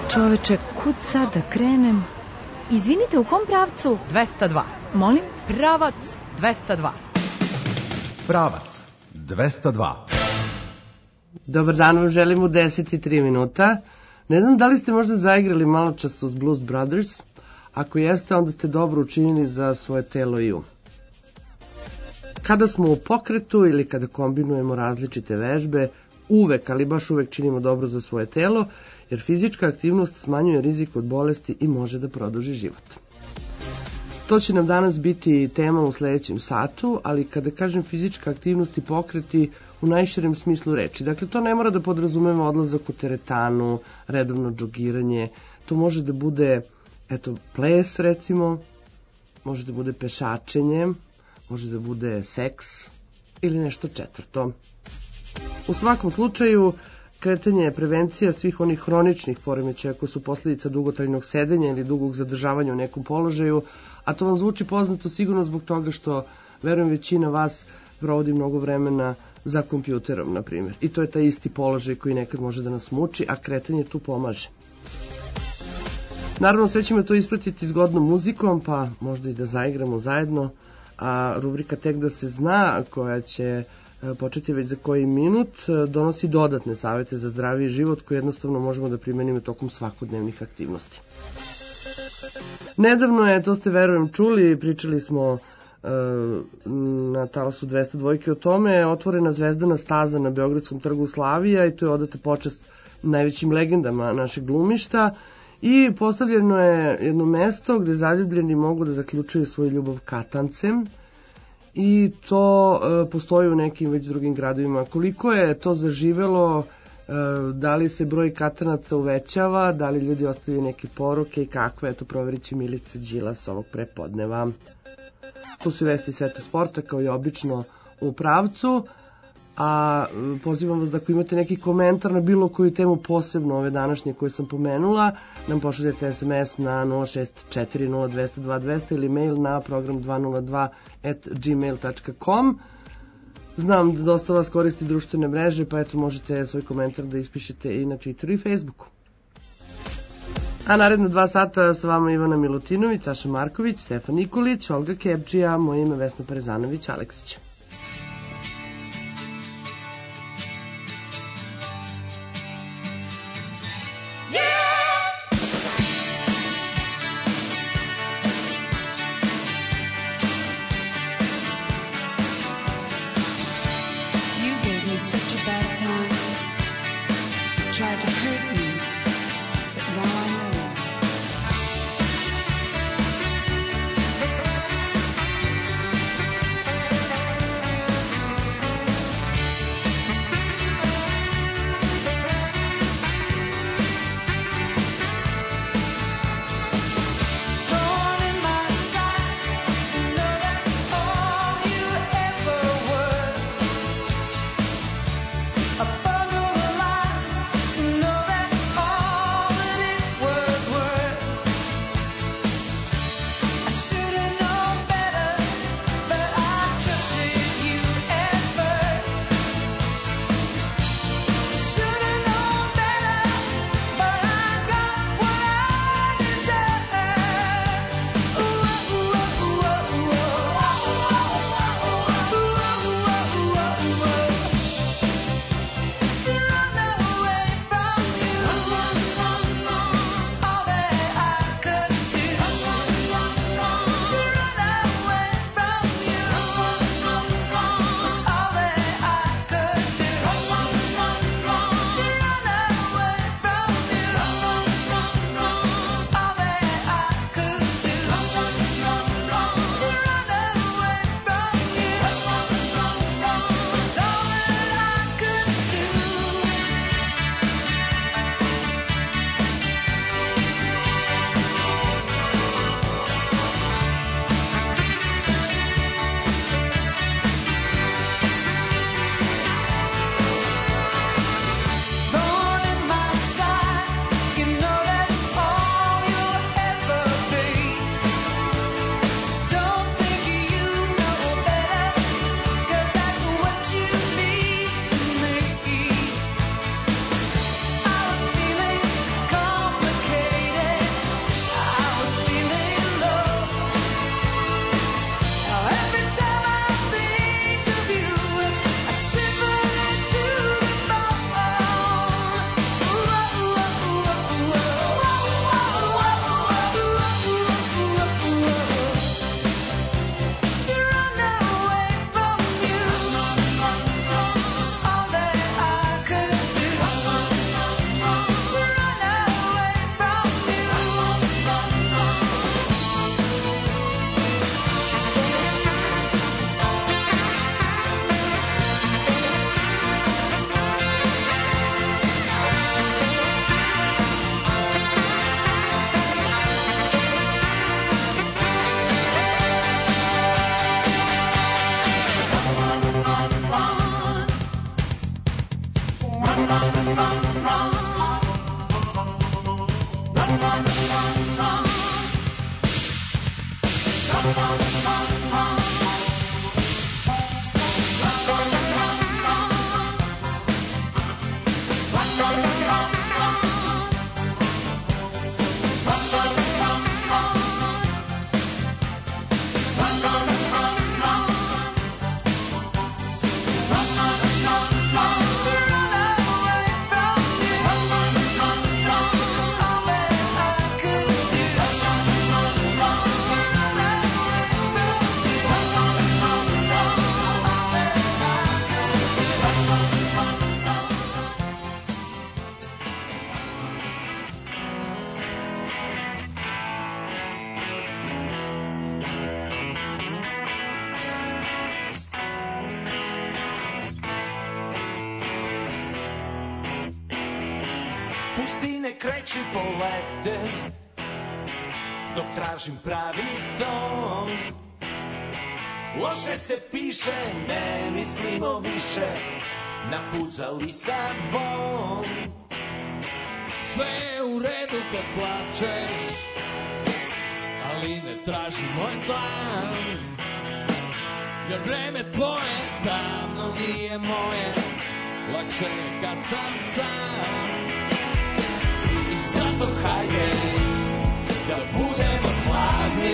Čoveče, kud sad da krenem? Izvinite, u kom pravcu? 202. Molim? Pravac 202. Pravac 202. Dobar dan, vam želim u 10:03 minuta. Ne znam da li ste možda zaigrali malo čas uz Blues Brothers. Ako jeste, onda ste dobro učinili za svoje telo i um. Kada smo u pokretu ili kada kombinujemo različite vežbe, uvek, ali baš uvek činimo dobro za svoje telo, jer fizička aktivnost smanjuje rizik od bolesti i može da produži život. To će nam danas biti tema u sledećem satu, ali kada kažem fizička aktivnost i pokreti u najširem smislu reči. Dakle, to ne mora da podrazumeva odlazak u teretanu, redovno džogiranje. To može da bude, ples recimo, može da bude pešačenje, može da bude seks ili nešto četvrto. U svakom slučaju, kretanje je prevencija svih onih hroničnih poremećaja koji su posljedica dugotrajnog sedenja ili dugog zadržavanja u nekom položaju, a to vam zvuči poznato sigurno zbog toga što, verujem, većina vas provodi mnogo vremena za kompjuterom, na primjer. I to je taj isti položaj koji nekad može da nas muči, a kretanje tu pomaže. Naravno, sve ćemo to ispratiti zgodnom muzikom, pa možda i da zaigramo zajedno, a rubrika Tek da se zna, koja će početi već za koji minut, donosi dodatne savete za zdraviji život koji jednostavno možemo da primenimo tokom svakodnevnih aktivnosti. Nedavno je, to ste verujem čuli, pričali smo na talasu 202 o tome, otvorena zvezdana staza na Beogradskom trgu Slavija i to je odata počast najvećim legendama našeg glumišta i postavljeno je jedno mesto gde zaljubljeni mogu da zaključuju svoju ljubav katancem i to postoji u nekim već drugim gradovima. Koliko je to zaživelo, da li se broj katanaca uvećava, da li ljudi ostavljaju neke poruke i kakve, proverit će Milica Đilas ovog prepodneva. Tu su vesti sveta sporta kao i obično u pravcu, a pozivam vas da ako imate neki komentar na bilo koju temu posebno ove današnje koje sam pomenula, nam pošaljete SMS na 0640202 ili mail na program202@gmail.com. Znam da dosta vas koristi društvene mreže, pa možete svoj komentar da ispišete i na Twitteru i Facebooku. A naredno 2 sata sa vama Ivana Milutinović, Saša Marković, Stefan Nikolić, Olga Kebđija, moje ime Vesna Parezanović-Aleksić. All Pustine kreću polete, dok tražim pravi ton. Loše se piše, ne mislimo više, na put za Lisabon. Sve je u redu kad plačeš, ali ne traži moj plan. Jer vreme tvoje davno nije moje, lakše je kad sam sam. Zato hajde da budemo hladni,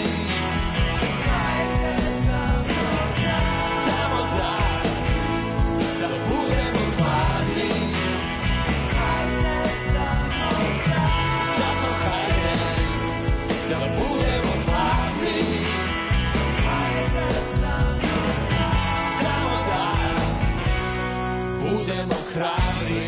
samo da budemo hladni. Zato hajde da budemo hladni, samo da budemo hrabri.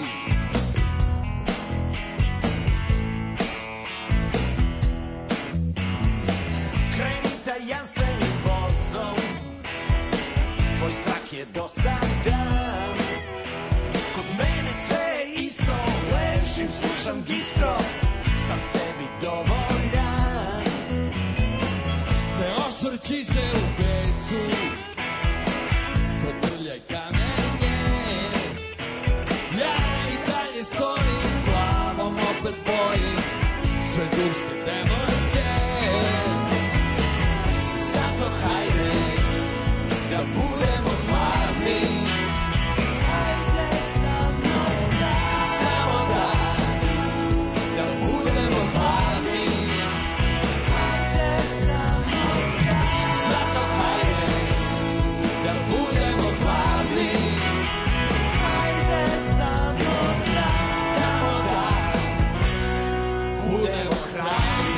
Dosadan, kod mene sve je isto, ležim, slušam gistro, sam sebi dovoljan. Ne osvrći se u pecu, potrljaj kamenje. Ja i dalje stojim, glavom opet bojim sve turske devojke. Zato hajde da budemo hladni, samo da budemo hladni. Zato hajde da budemo hladni, samo da budemo hrabri.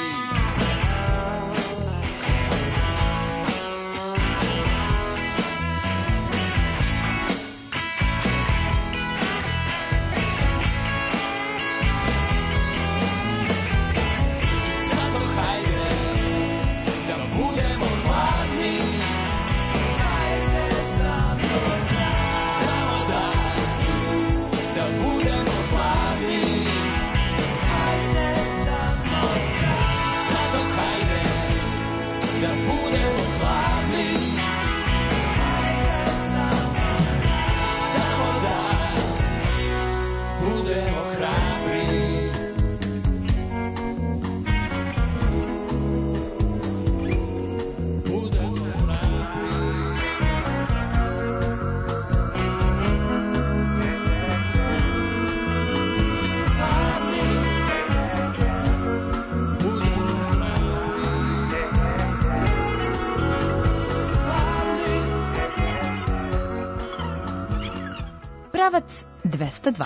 Pravac 202.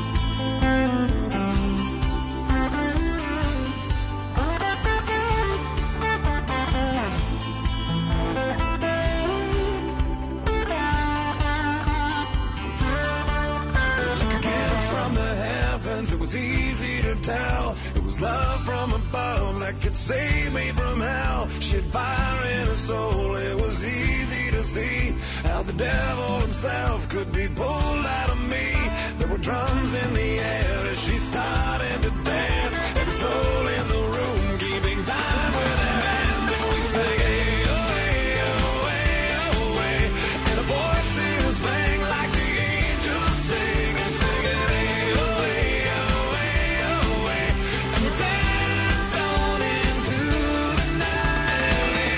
It was easy to tell it was love from above that could save me from hell. She had fire in her soul. It was easy to see how the devil himself could be pulled out of me. There were drums in the air as she started to dance. Every soul in the room keeping time with their hands, and we sang hey oh hey oh hey oh hey, and the voices rang like the angels sing and singing hey oh hey oh hey oh hey, and we danced on into the night.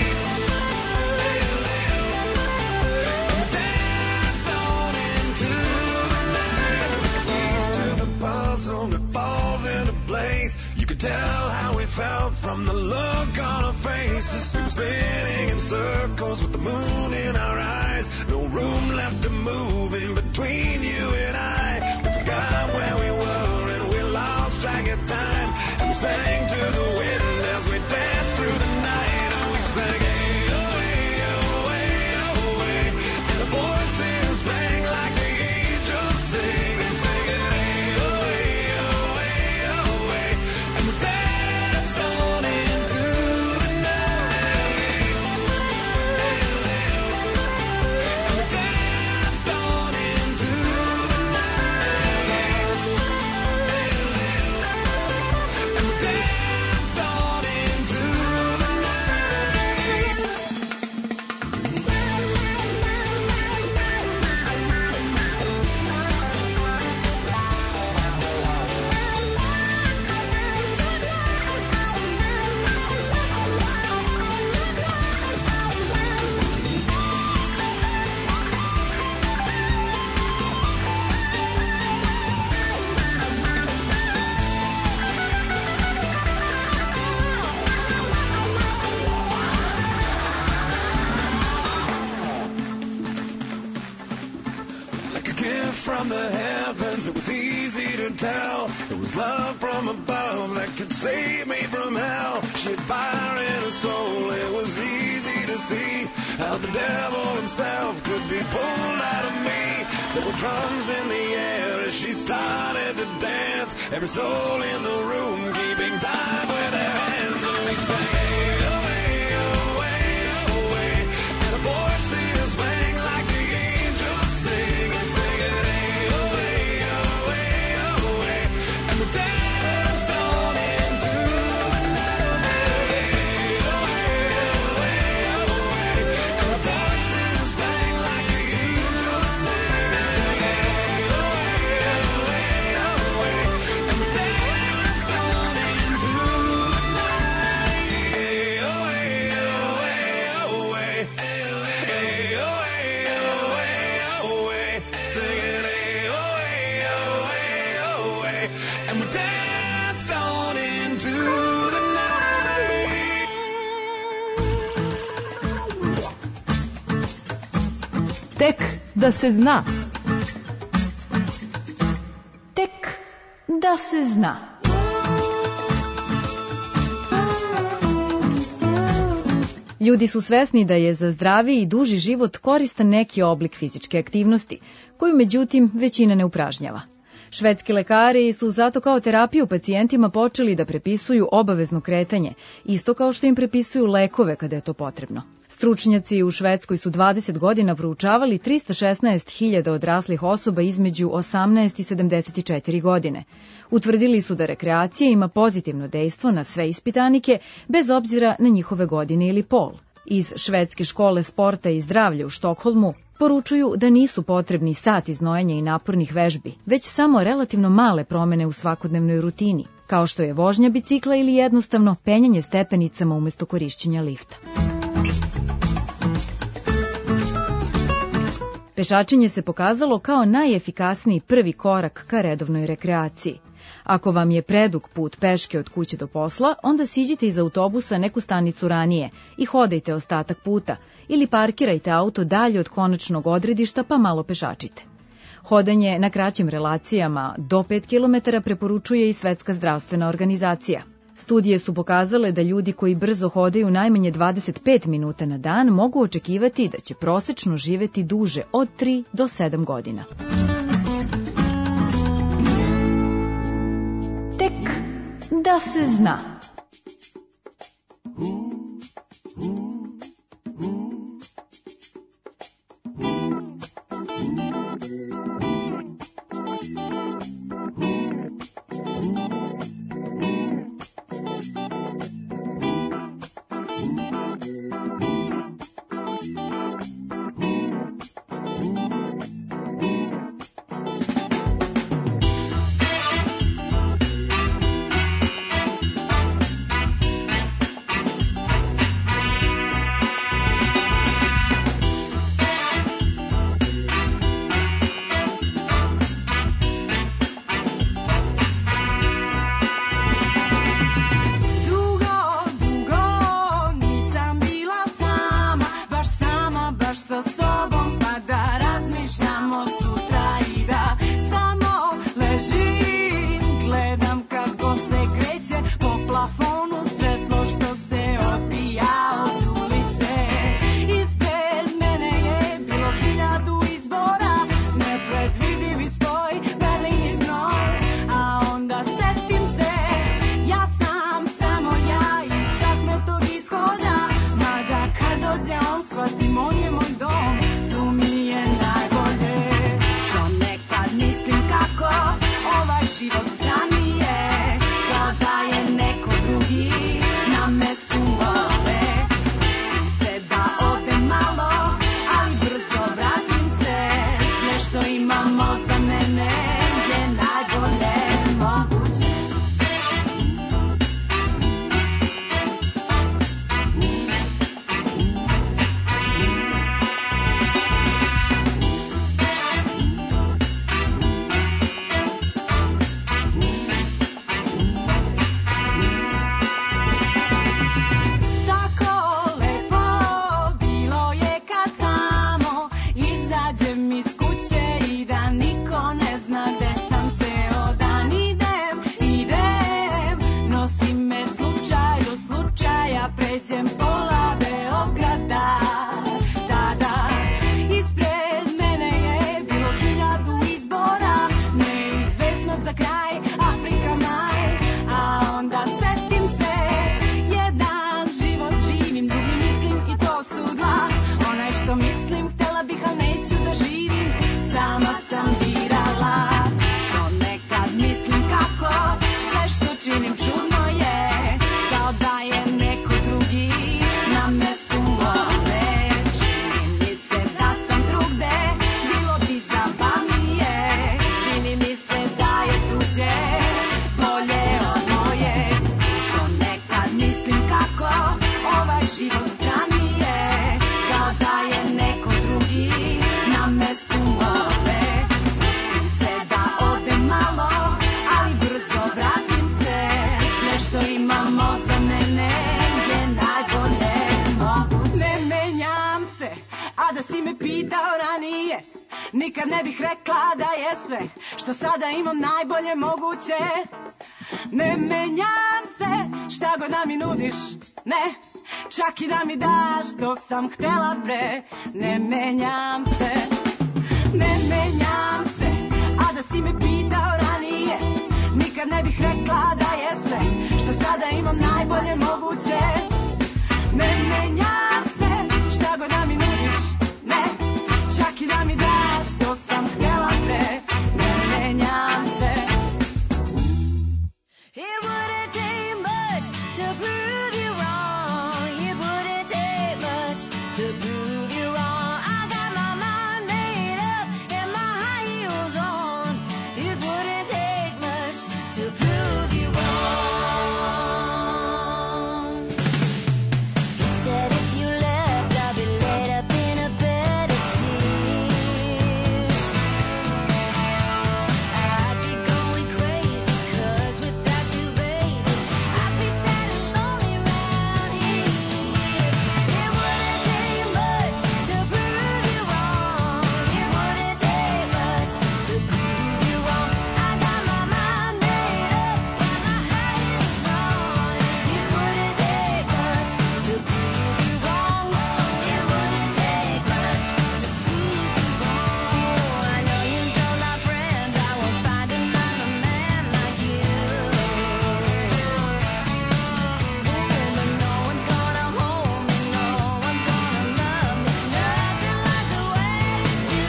puzzle that falls into place. You could tell how we felt from the look on our faces. We were spinning in circles with the moon in our eyes. No room left to move in between you and I. We forgot where we were and we lost track of time. And we sang to the wind as we danced through the night. And we sang, hey, oh, hey, oh, hey, oh, hey. And the voices rang like the angels sing. And singing, hey, oh, hey, oh, hey, oh, hey. And we danced on into the night. And we danced on into the night. And we danced on into the night. Like a gift from the heavens, it was easy to tell. It was love from above that could save me from hell. She had fire in her soul, it was easy to see how the devil himself could be pulled out of me. There were drums in the air as she started to dance. Every soul in the room keeping time with their hands. And we sang, hey, oh, hey, oh, hey, oh, hey. And the voices rang like the angels sing. And singing, hey, oh, hey, oh, hey, oh, hey. And we danced on into the night. Hey, oh, hey, oh, hey, oh, hey. And the voices rang like the angels sing. And singing, hey, oh, hey, oh, hey, oh, hey. And we danced on into the night. Hey, oh, hey, oh, hey, oh, hey. Hey, oh, hey, oh, hey, oh, hey. Singing, hey, oh, hey, oh, hey, oh, hey. And we danced on into the night. Tek da se zna. Tek da se zna. Ljudi su svesni da je za zdraviji i duži život koristan neki oblik fizičke aktivnosti, koju međutim većina ne upražnjava. Švedski lekari su zato kao terapiju pacijentima počeli da prepisuju obavezno kretanje, isto kao što im prepisuju lekove kada je to potrebno. Stručnjaci u Švedskoj su 20 godina proučavali 316.000 odraslih osoba između 18 i 74 godine. Utvrdili su da rekreacija ima pozitivno dejstvo na sve ispitanike, bez obzira na njihove godine ili pol. Iz Švedske škole sporta i zdravlja u Štokholmu poručuju da nisu potrebni sati znojenja i napornih vežbi, već samo relativno male promene u svakodnevnoj rutini, kao što je vožnja bicikla ili jednostavno penjanje stepenicama umesto korišćenja lifta. Pešačenje se pokazalo kao najefikasniji prvi korak ka redovnoj rekreaciji. Ako vam je predug put peške od kuće do posla, onda siđite iz autobusa neku stanicu ranije i hodajte ostatak puta ili parkirajte auto dalje od konačnog odredišta pa malo pešačite. Hodanje na kraćim relacijama do 5 km preporučuje i Svetska zdravstvena organizacija. Studije su pokazale da ljudi koji brzo hodaju najmanje 25 minuta na dan mogu očekivati da će prosečno živeti duže od 3 do 7 godina. Tek da se zna. nikad ne bih rekla da je sve što sada imam najbolje moguće. Ne menjam se, šta god da mi nudiš, ne, čak i da mi daš što sam htela pre. Ne menjam se, ne menjam se, a da si me pitao ranije, nikad ne bih rekla da je sve što sada imam najbolje moguće. Ne menjam se, šta god da mi nudiš, ne, čak i da mi daš što sam htela pre. Ne menjam se. It wouldn't take much to prove you wrong. It wouldn't take much to prove you wrong. I got my mind made up and my high heels on. It wouldn't take much to prove you wrong. You said if you left, I'd be laid up in a bed of tears. I'd be going crazy 'cause without you, baby, I'd be sad and lonely round here. It wouldn't take much to prove you wrong. It wouldn't take much to prove you wrong. I got my mind made up and my high heels on. It wouldn't take much to prove you wrong. It wouldn't take much to prove you wrong. I know you told our friends I won't find another man like you. But no one's gonna hold me, no one's gonna love me, nothing like the way you do.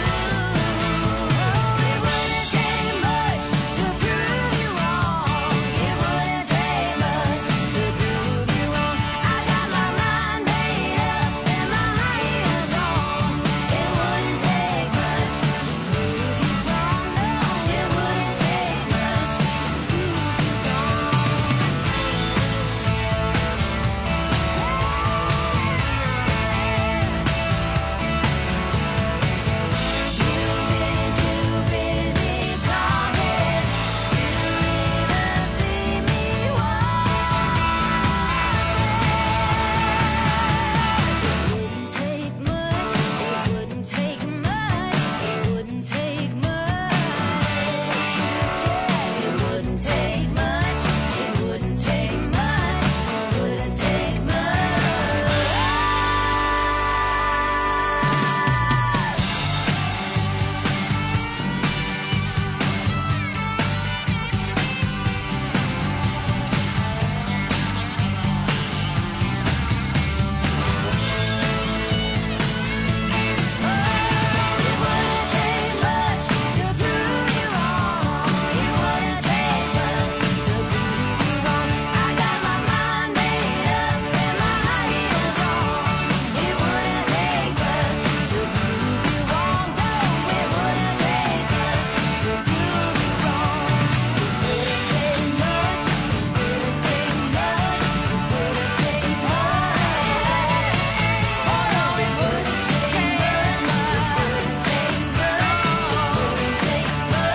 It wouldn't take much to prove you wrong. It wouldn't take much to prove you wrong. I got my mind made up and my high heels on. It wouldn't take much to prove you wrong. No, it wouldn't take much to prove you You've been too busy talking to even see me walking. It wouldn't take much, it wouldn't take much, it wouldn't take much. It wouldn't take much, it wouldn't take much, it wouldn't take much. It wouldn't take much to prove you wrong. It wouldn't take much to prove you wrong. I got my mind made up and my high heels on. It wouldn't take much to prove you wrong. No, it wouldn't take much to prove you wrong. It wouldn't take much, it wouldn't take much, it wouldn't take much. Oh no, it wouldn't take much, it wouldn't take much, it wouldn't take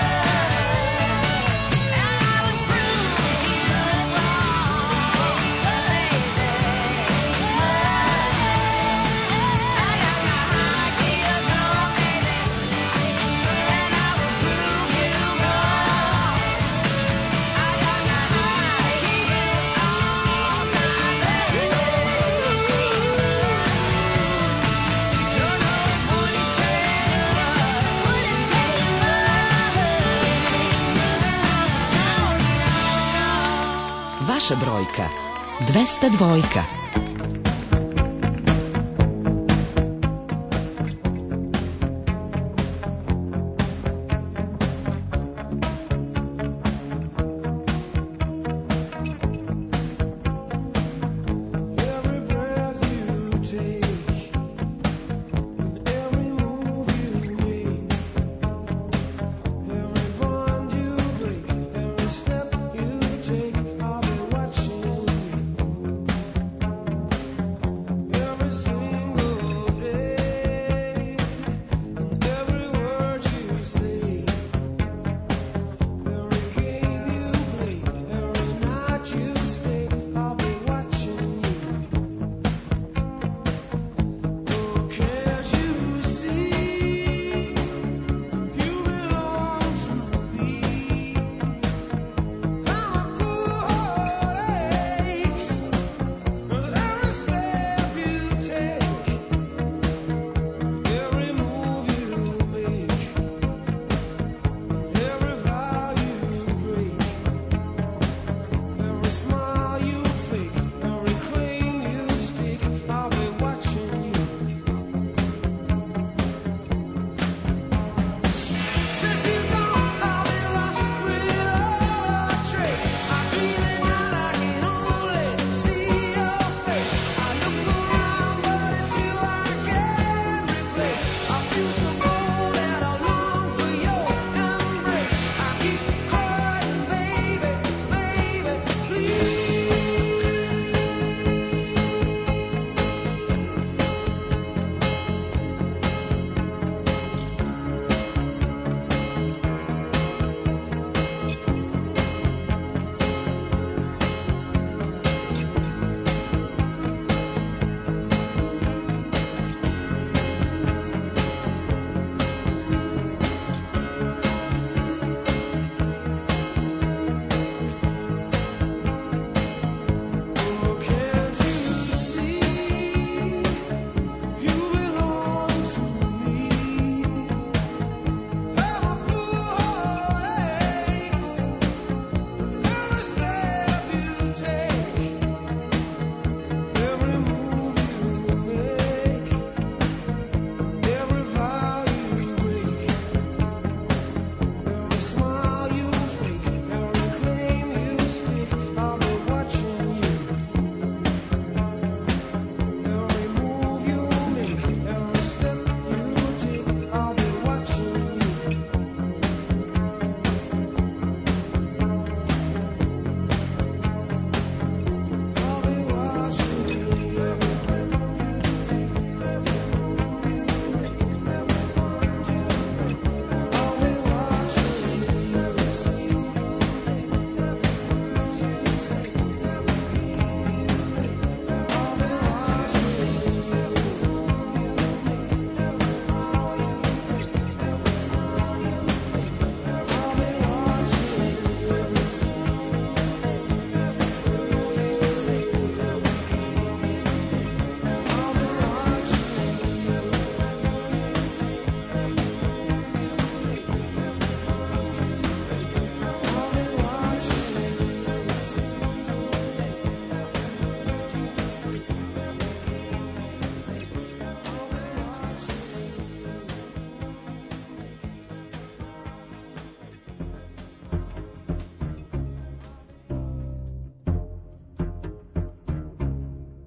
much. And I would prove you wrong, baby. I got my high heels on, baby, and I would prove you wrong. I got my high heels on, my baby. No, no, it wouldn't take much. Vaša brojka 202. Every breath you take, with every move you make, every bond you break, every step you take, I'll be watching you.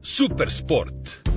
Super sport.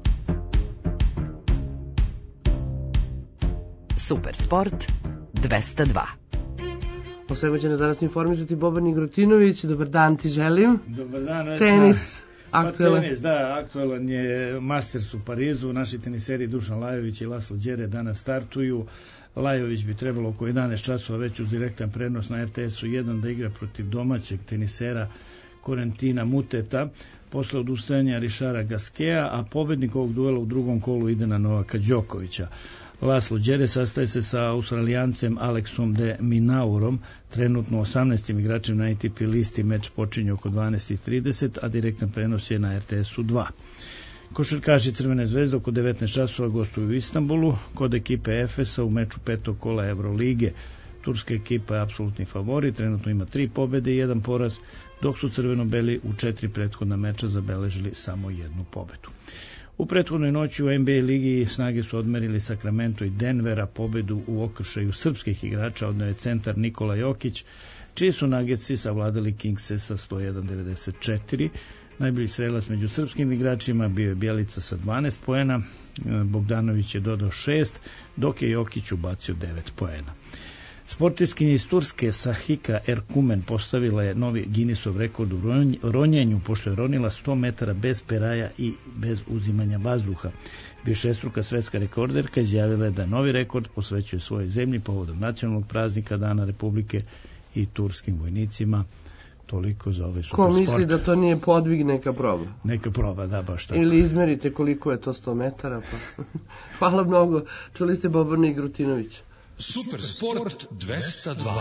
Super sport 202. O svemu će nas danas informisati Boban Igrotinović. Dobar dan ti želim. Dobar dan. Tenis. Aktualan. Tenis, da, aktualan je Masters u Parizu. Naši teniseri Dušan Lajović i Laslo Đere danas startuju. Lajović bi trebalo oko 11 časova već uz direktan prenos na RTS-u 1 da igra protiv domaćeg tenisera Corentina Muteta posle odustajanja Richarda Gasqueta, a pobednik ovog duela u drugom kolu ide na Novaka Đokovića. Laslo Đere sastaje se sa Australijancem Alexom de Minaurom, trenutno 18. igračem na ATP listi. Meč počinje oko 12:30, a direktan prenos je na RTS-u 2. Košarkaši Crvene zvezde oko 19 časova gostuju u Istanbulu kod ekipe Efesa u meču petog kola Evrolige. Turska ekipa je apsolutni favorit, trenutno ima 3 pobede i 1 poraz, dok su crveno-beli u 4 prethodna meča zabeležili samo 1 pobedu. U prethodnoj noći u NBA ligi snage su odmerili Sacramento i Denvera. Pobedu u okršaju srpskih igrača odneo je centar Nikola Jokić, čiji su Nuggetsi savladali Kingse sa 101-94. Najbolji strelac među srpskim igračima bio je Bjelica sa 12 poena, Bogdanović je dodao 6, dok je Jokić ubacio 9 poena. Sportiskinja iz Turske Sahika Erkumen postavila je novi Guinnessov rekord u ronjenju, pošto je ronila 100 metara bez peraja i bez uzimanja vazduha. Višestruka svetska rekorderka izjavila je da novi rekord posvećuje svojoj zemlji povodom nacionalnog praznika Dana Republike i turskim vojnicima. Toliko za ove super sport. Ko misli da to nije podvig, neka proba. Neka proba, da, baš tako. Ili izmerite koliko je to 100 metara. Pa. Hvala mnogo. Čuli ste Bobana Igrotinovića. Super sport 202.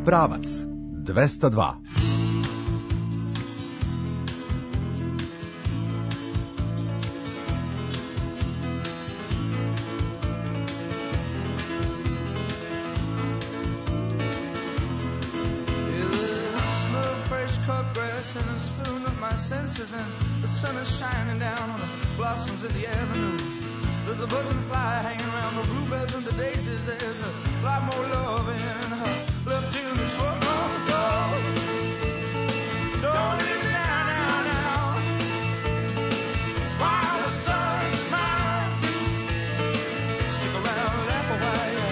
Pravac 202. Cut grass and a spoon of my senses, and the sun is shining down on the blossoms of the avenue. There's a buzzing fly hanging around the bluebells and the daisies. There's a lot more love in her left in this world. Don't leave me now. While the sun smiles, stick around, laugh a while,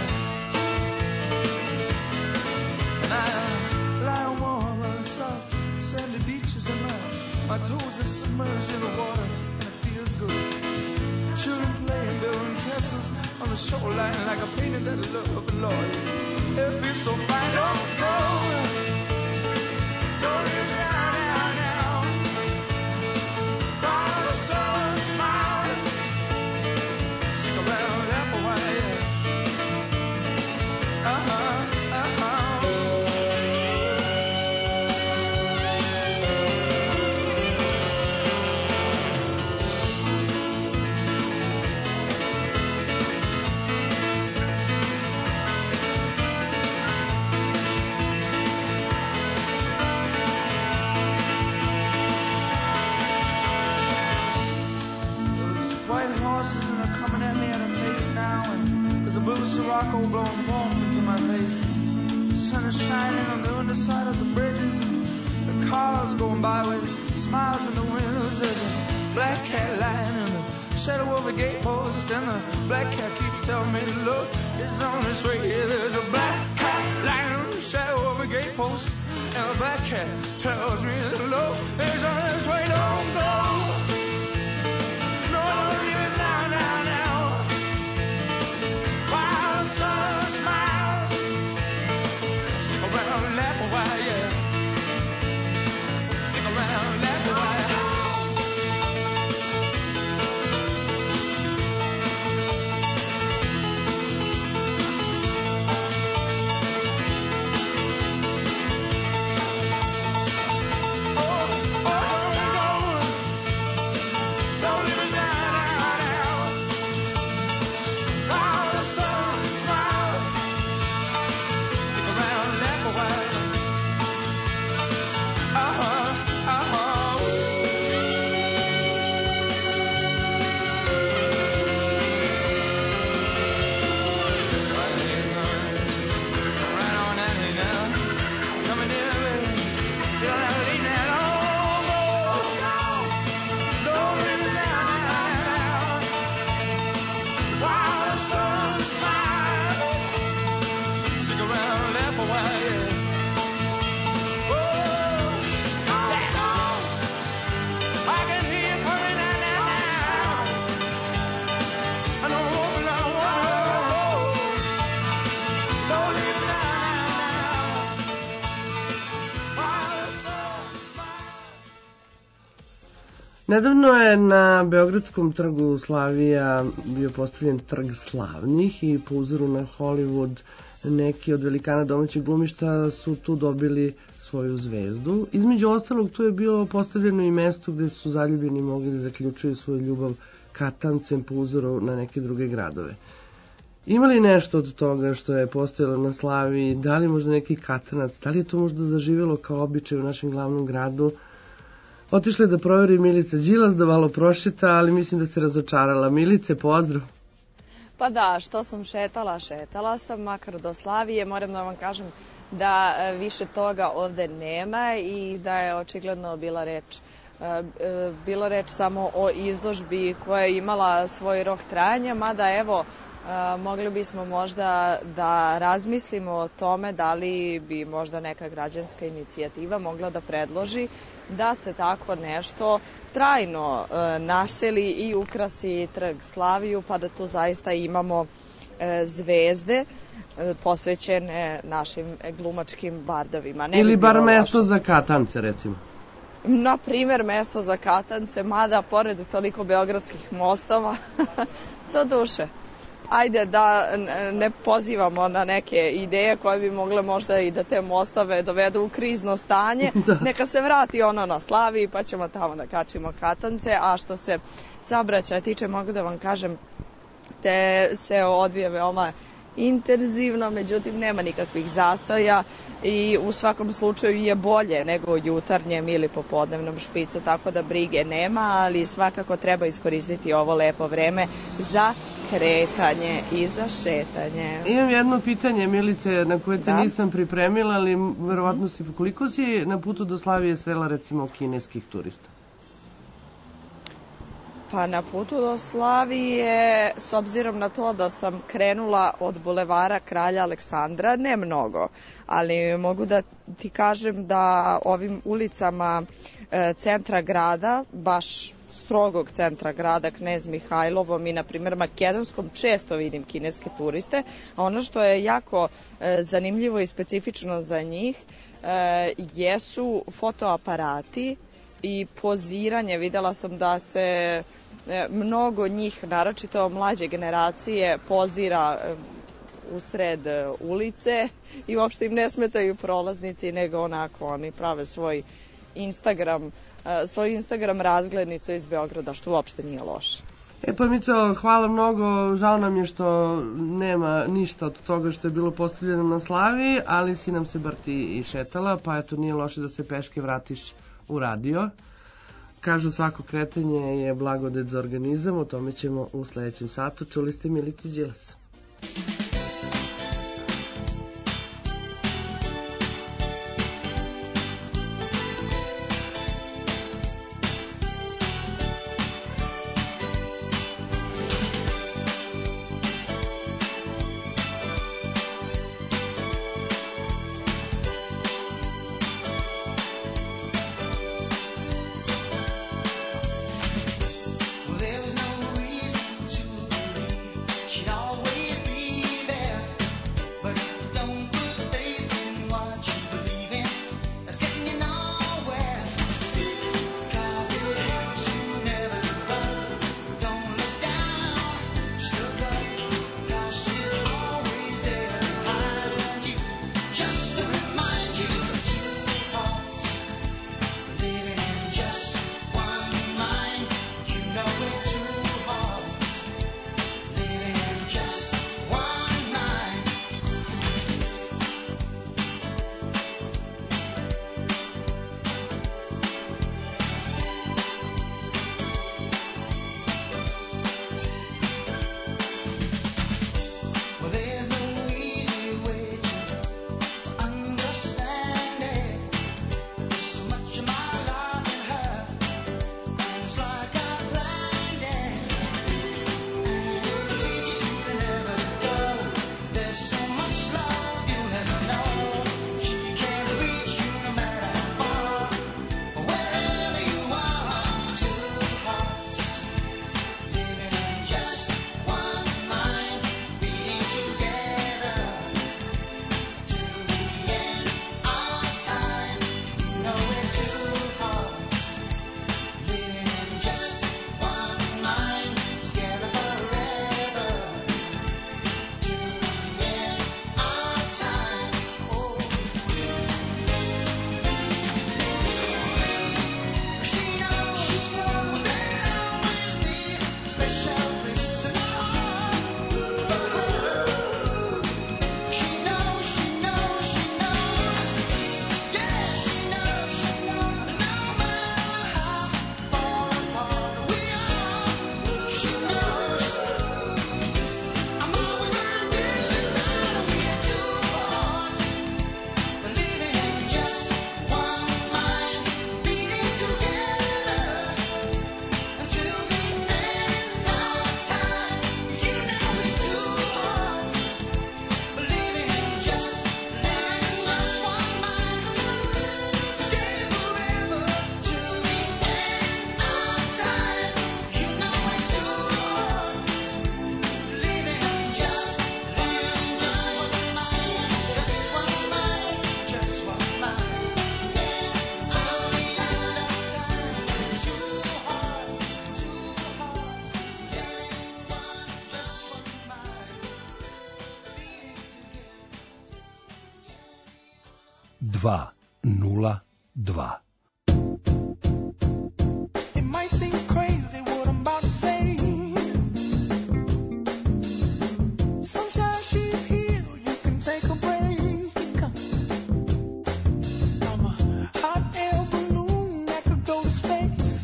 and I lie warm and soft. Sandy beaches and my toes are submerged in the water, and it feels good. Children playing, building castles on the shoreline like a painting that I love, Lord. It feels so fine. Don't go, don't leave me now. While the sun smiles, stick around, laugh a while. Sirocco blowing warm into my face. The sun is shining on the underside of the bridges. The cars going by with smiles in the windows. There's a black cat lying in the shadow of a gatepost, and the black cat keeps telling me the look is on its way. There's a black cat lying in the shadow of a gatepost, and the black cat tells me the look is on its way. Don't go. No, don't leave it now. While the sun smiles, stick around, laugh a while, yeah. Stick around, laugh a while. Don't leave me now. While the sun smiles, stick around, laugh a while. Right on at me now. Coming in, baby. You don't have to leave now. Don't leave me now. While the sun smiles, stick around, laugh a while, yeah. I can hear you coming now. I know don't leave me now. While the sun Nedavno je na Beogradskom trgu Slavija bio postavljen trg slavnih i po uzoru na Hollywood neki od velikana domaćeg glumišta su tu dobili svoju zvezdu. Između ostalog tu je bilo postavljeno i mesto gde su zaljubljeni mogli da zaključuju svoju ljubav katancem po uzoru na neke druge gradove. Ima li nešto od toga što je postojalo na Slaviji? Da li možda neki katanac? Da li je to možda zaživjelo kao običaj u našem glavnom gradu? Otišla je da proveri Milica Đilas, da malo prošeta, ali mislim da se razočarala. Milice, pozdrav! Pa da, što sam šetala sam, makar do Slavije. Moram da vam kažem da više toga ovde nema i da je očigledno bilo reč samo o izložbi koja je imala svoj rok trajanja, mada evo, mogli bismo možda da razmislimo o tome da li bi možda neka građanska inicijativa mogla da predloži da se tako nešto trajno naseli i ukrasi trg Slaviju, pa da tu zaista imamo zvezde posvećene našim glumačkim bardovima. Ili bar mesto za katance, recimo. Na primer, mesto za katance, mada pored toliko beogradskih mostova, do duše. ajde da ne pozivamo na neke ideje koje bi mogle možda i da te mostove dovedu u krizno stanje. Neka se vrati ono na Slaviji pa ćemo tamo da kačimo katance, a što se saobraćaja tiče mogu da vam kažem te se odvija veoma intenzivno, međutim nema nikakvih zastoja i u svakom slučaju je bolje nego u jutarnjem ili popodnevnom špicu, tako da brige nema, ali svakako treba iskoristiti ovo lepo vreme za kretanje i za šetanje. Imam jedno pitanje, Milice, na koje te nisam pripremila, ali verovatno si, koliko si na putu do Slavije srela recimo kineskih turista? Pa na putu do Slavije, s obzirom na to da sam krenula od bulevara Kralja Aleksandra, ne mnogo, ali mogu da ti kažem da ovim ulicama centra grada, baš strogog centra grada, Knez Mihajlovom i na primjer Makedonskom, često vidim kineske turiste, a ono što je jako zanimljivo i specifično za njih jesu fotoaparati i poziranje. Videla sam da se mnogo njih, naročito mlađe generacije, pozira u sred ulice i uopšte im ne smetaju prolaznici, nego onako oni prave svoju Instagram razglednicu iz Beograda, što uopšte nije loše. Pa Mico, hvala mnogo, žao nam je što nema ništa od toga što je bilo postavljeno na Slaviji, ali si nam se bar ti i šetala, pa eto nije loše da se peške vratiš u radio. Kažu svako kretanje je blagodet za organizam, o tome ćemo u sledećem satu. Čuli ste Milicu Đilas. There was no reason to believe she'd always be 202. It might seem crazy what I'm about to say. Sunshine, she's here, you can take a break. I'm a hot air balloon that could go to space.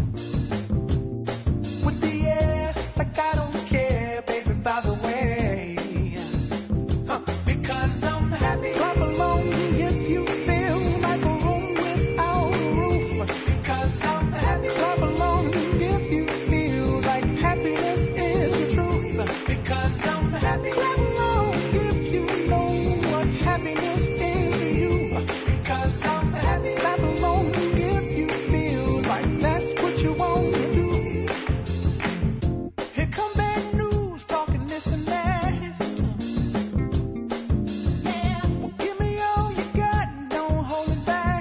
With the air, like I don't care, baby, by the way. Because I'm happy. Clap along if you feel like a room without a roof. Because I'm happy. Clap along if you feel like happiness is the truth. Because I'm happy. Clap along if you know what happiness is to you. Because I'm happy. Clap along if you feel like that's what you want to do. Here come bad news, talking this and that. Well, give me all you got and don't hold it back.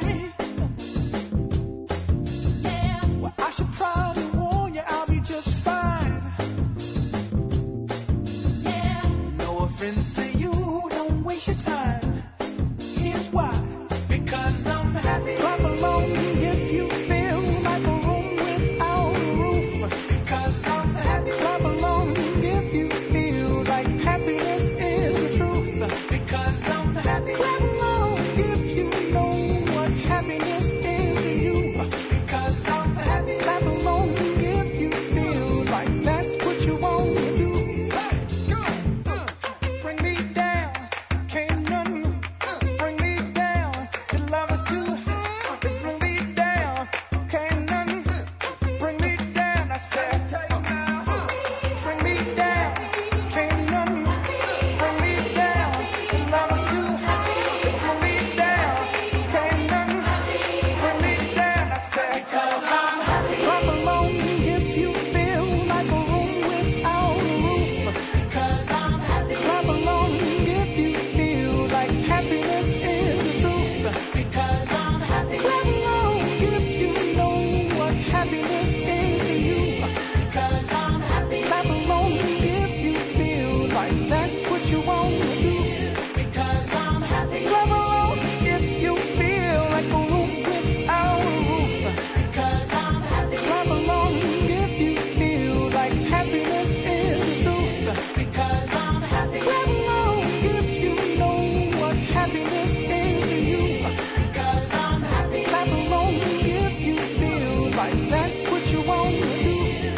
Well, I should probably warn you, I'll be just fine. No offense to you, don't waste your time. Here's why. Because I'm happy. Clap along if you feel like a room without a roof. Because I'm happy. Clap along if you feel like happiness is the truth. Because I'm happy. Clap along if you know what happiness is to you. Because I'm happy. Clap along if you feel like that's what you want to do. Bring me down, can't none bring me down. Your love is too high. Bring me down, can't none bring me down. I said, bring me down, can't none bring me down. Your love is too high. Bring me down, can't none bring me down. I said, because I'm happy. Clap along if you feel like a room without a roof. Because I'm happy. Clap along if you feel like happiness is the truth. Because I'm happy. Clap along if you know what happiness is to you. Because I'm happy. Clap along if you feel like that's what you want to do. Because I'm happy. Clap along if you feel like a room without a roof. Because I'm happy. Clap along if you feel like happiness is the truth. Because I'm happy. Clap along if you know what happiness is to you. Because I'm happy. Clap along if you feel like that's what you want to do.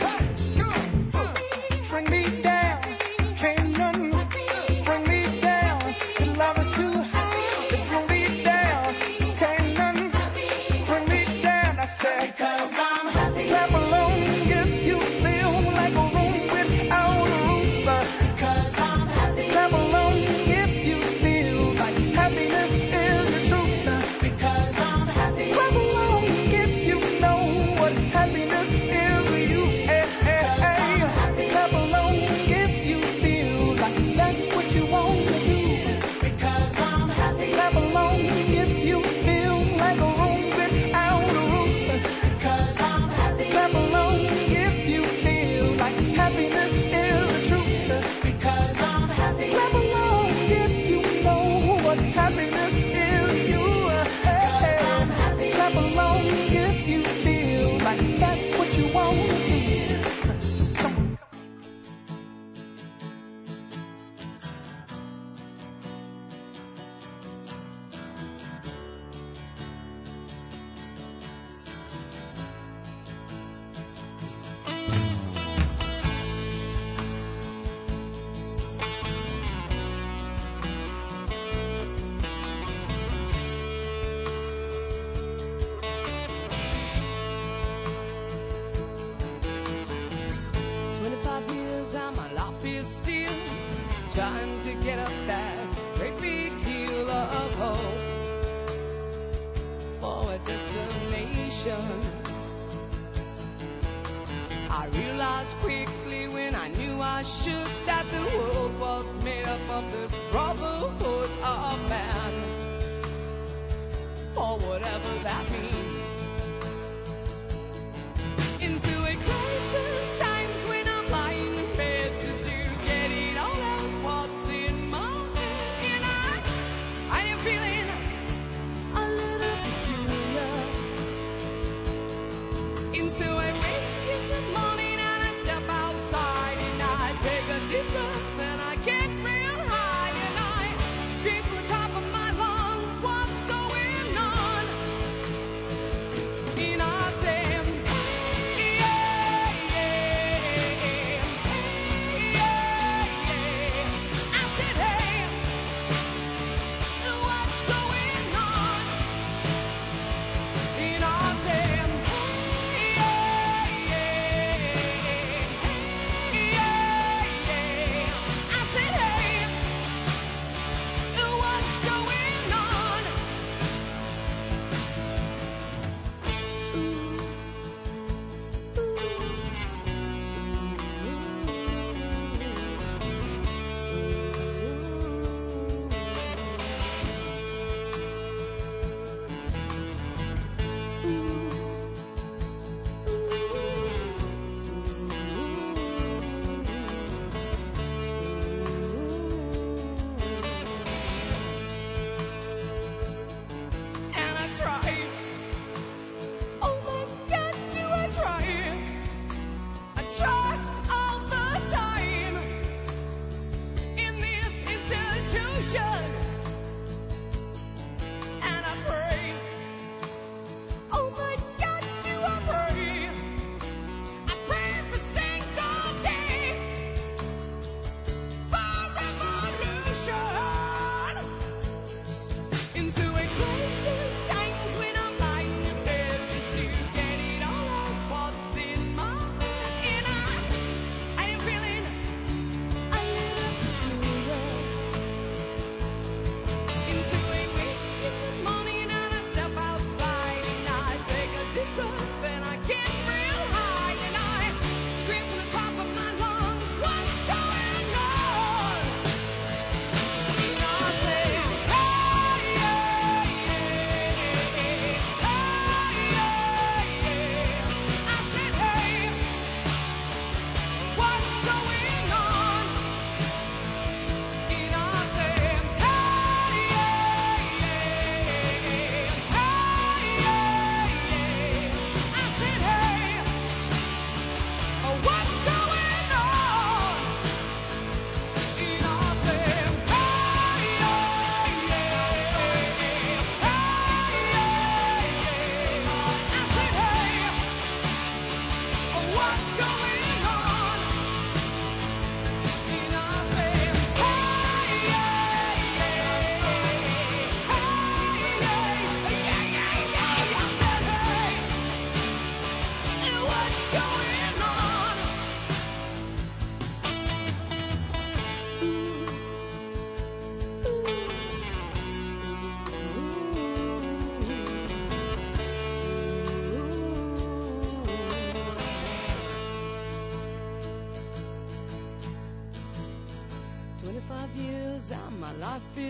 Bring me down, can't none bring me down. Your love is too high. Bring me down, can't none bring me down. I said, because I'm happy. Clap along if you feel like a room without a roof. Because I'm happy. Clap along if you feel like happiness is the truth. Because I'm happy. Clap along if you know what happiness is to you. Clap along if you feel like that's what you want to do. Because I'm happy. Clap along if you feel like a room without a roof. Because I'm happy. Clap along if you feel like happiness is the truth. Because I'm happy. Clap along if you know what happiness is to you. Clap along if you feel like that's what you want to do. Trying to get up that great big hill of hope for a destination. I realized quickly when I knew I should that the world was made up of this brotherhood of man, for whatever that means. Into a crisis times when I'm lying in bed just to get it all out what's in my head. And I am feeling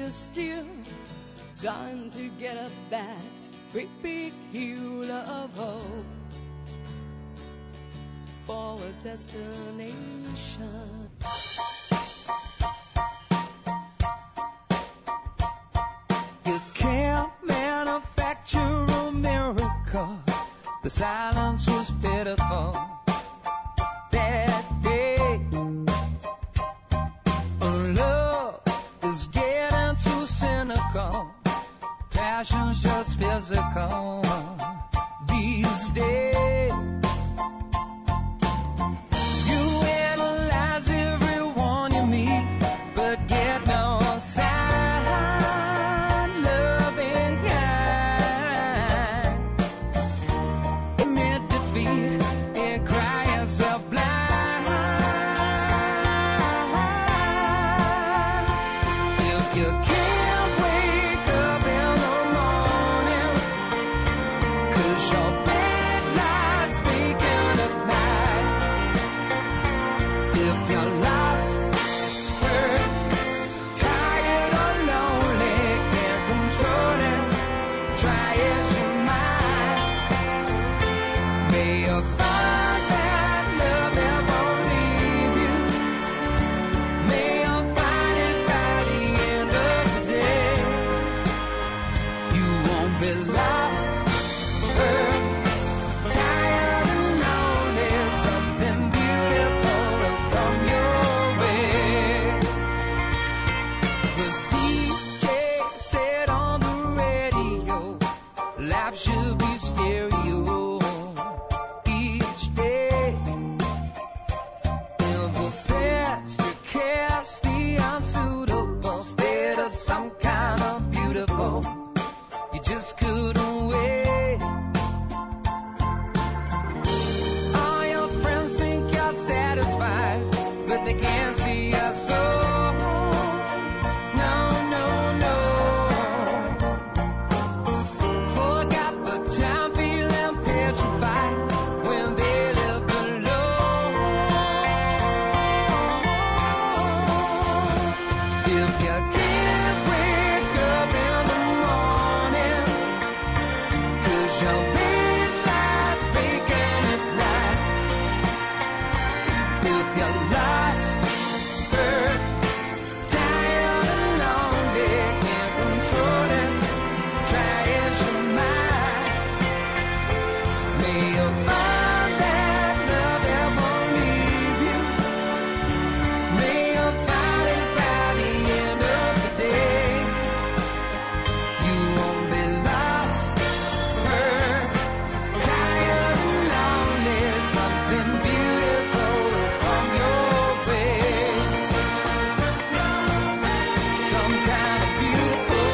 is still trying to get up that great big hill of hope for a destination. You can't manufacture a miracle. The silence was pitiful that day. Love is getting too cynical. Passion's just physical these days. You analyze everyone you meet, but get no sign. Loving kind, admit defeat and cry yourself blind. If you can't wake up in the morning, 'cause your bed lies vacant at night. If you're lost, hurt, tired or lonely, can't control it, try as you might. May you find that love that won't leave you. May you find it by the end of the day. You won't be lost, hurt, tired and lonely. Something beautiful will come your way. The DJ said on the radio, life should be stereo each day. In the past, you cast the unsuitable instead of some kind of beautiful. You just couldn't wait. All your friends think you're satisfied, but they can't see your soul. No, no, no. Forgot the time feeling petrified when they live below. If you can't wake up in the morning, 'cause your bed lies vacant at night. If you're lost, hurt, tired and lonely, can't control it, try as you might. May you find that love that won't leave you. May you find it by the end of the day. You won't be lost, hurt, tired and lonely. Something beautiful will come your way. Some kind of beautiful.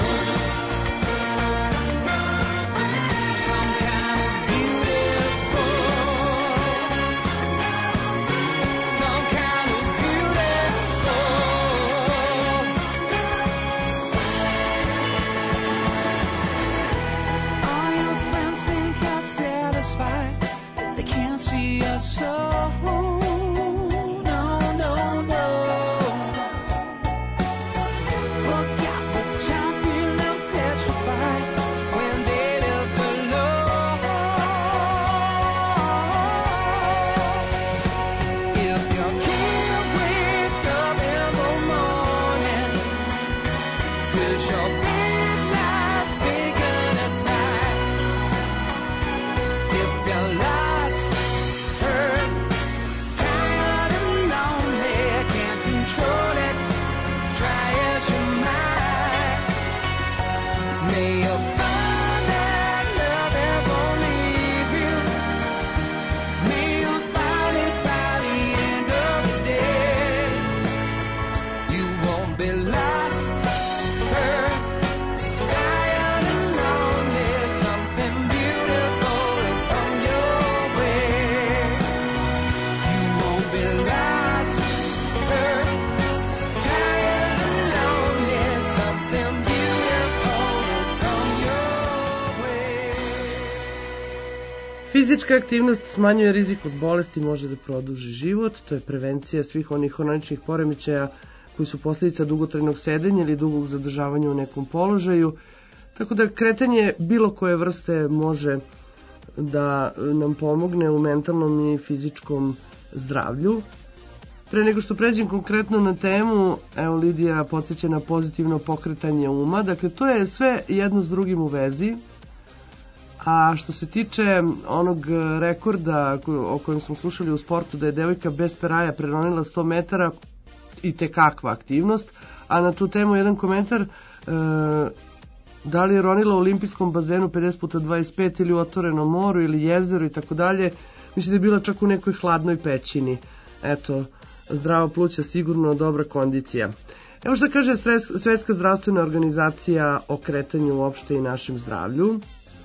Some kind of beautiful. Some kind of beautiful. All your friends think you're satisfied, but they can't see your soul. No, no, no. Forgot the time feeling petrified when they live below. If you can't wake up in the morning, 'cause your bed lies vacant at night. If you're lost, hurt, tired and lonely, can't control it, try as you might. May you find that love that won't leave you. May you find it by the end of the day. You won't be lost, hurt, tired and lonely. Something beautiful will come your way. You won't be lost, hurt, tired and lonely. Something beautiful will come your way. Fizička aktivnost smanjuje rizik od bolesti, može da produži život, to je prevencija svih onih hroničnih poremećaja koji su posljedica dugotrajnog sedenja ili dugog zadržavanja u nekom položaju. Tako da kretanje bilo koje vrste može da nam pomogne u mentalnom i fizičkom zdravlju. Pre nego što pređem konkretno na temu, evo Lidija podsjeća na pozitivno pokretanje uma, dakle to je sve jedno s drugim u vezi. A što se tiče onog rekorda o kojem smo slušali u sportu, da je devojka bez peraja preronila 100 metara, i te kakva aktivnost, a na tu temu jedan komentar, da li je ronila u olimpijskom bazenu 50x25 ili u otvorenom moru ili jezeru i tako dalje, mislim da je bila čak u nekoj hladnoj pećini. Eto, zdrava pluća, sigurno dobra kondicija. Evo što kaže Svetska zdravstvena organizacija o kretanju uopšte i našem zdravlju.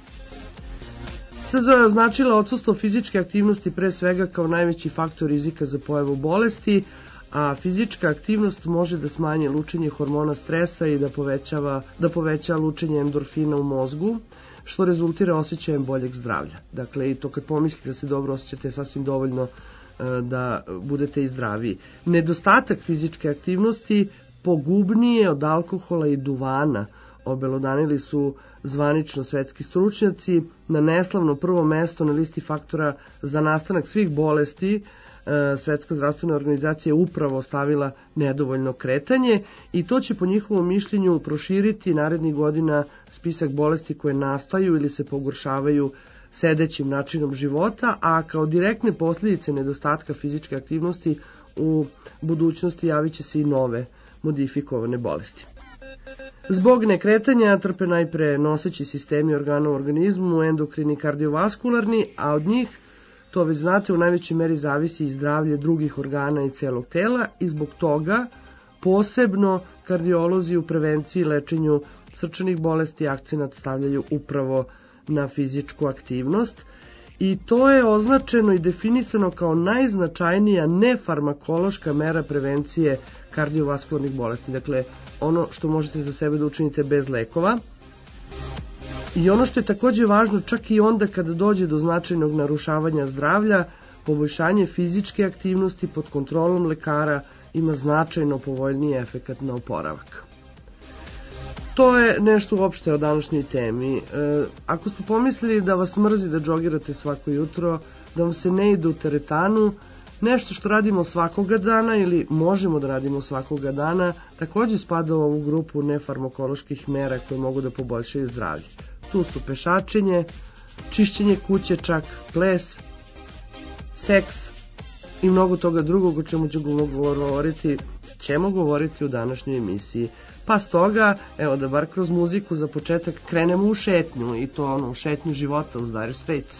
SZO je označila odsustvo fizičke aktivnosti pre svega kao najveći faktor rizika za pojavu bolesti, a fizička aktivnost može da smanji lučenje hormona stresa i da poveća lučenje endorfina u mozgu, što rezultira osjećajem boljeg zdravlja. Dakle, i to kad pomislite da se dobro osjećate je sasvim dovoljno da budete i zdraviji. Nedostatak fizičke aktivnosti pogubniji je od alkohola i duvana, obelodanili su zvanično svetski stručnjaci. Na neslavno prvo mesto na listi faktora za nastanak svih bolesti Svetska zdravstvena organizacija je upravo stavila nedovoljno kretanje i to će po njihovom mišljenju proširiti narednih godina spisak bolesti koje nastaju ili se pogoršavaju sedećim načinom života, a kao direktne posljedice nedostatka fizičke aktivnosti u budućnosti javit će se i nove modifikovane bolesti. Zbog nekretanja trpe najpre noseći sistemi organa u organizmu, endokrini i kardiovaskularni, a od njih, to već znate, u najvećoj meri zavisi i zdravlje drugih organa i celog tela i zbog toga posebno kardiolozi u prevenciji i lečenju srčanih bolesti akcenat stavljaju upravo na fizičku aktivnost i to je označeno i definisano kao najznačajnija nefarmakološka mera prevencije kardiovaskularnih bolesti. Dakle, ono što možete za sebe da učinite bez lekova. I ono što je takođe važno, čak i onda kada dođe do značajnog narušavanja zdravlja, poboljšanje fizičke aktivnosti pod kontrolom lekara ima značajno povoljniji efekat na oporavak. To je nešto uopšte o današnjoj temi. Ako ste pomislili da vas mrzi da džogirate svako jutro, da vam se ne ide u teretanu, nešto što radimo svakoga dana ili možemo da radimo svakoga dana, takođe spada u ovu grupu nefarmakoloških mera koje mogu da poboljšaju zdravlje. Tu su pešačenje, čišćenje kuće, čak ples, seks i mnogo toga drugog o čemu ćemo govoriti u današnjoj emisiji. Pa stoga, evo da bar kroz muziku za početak krenemo u šetnju i to u šetnju života uz Dire Straits.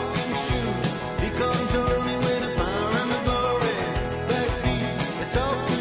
Talk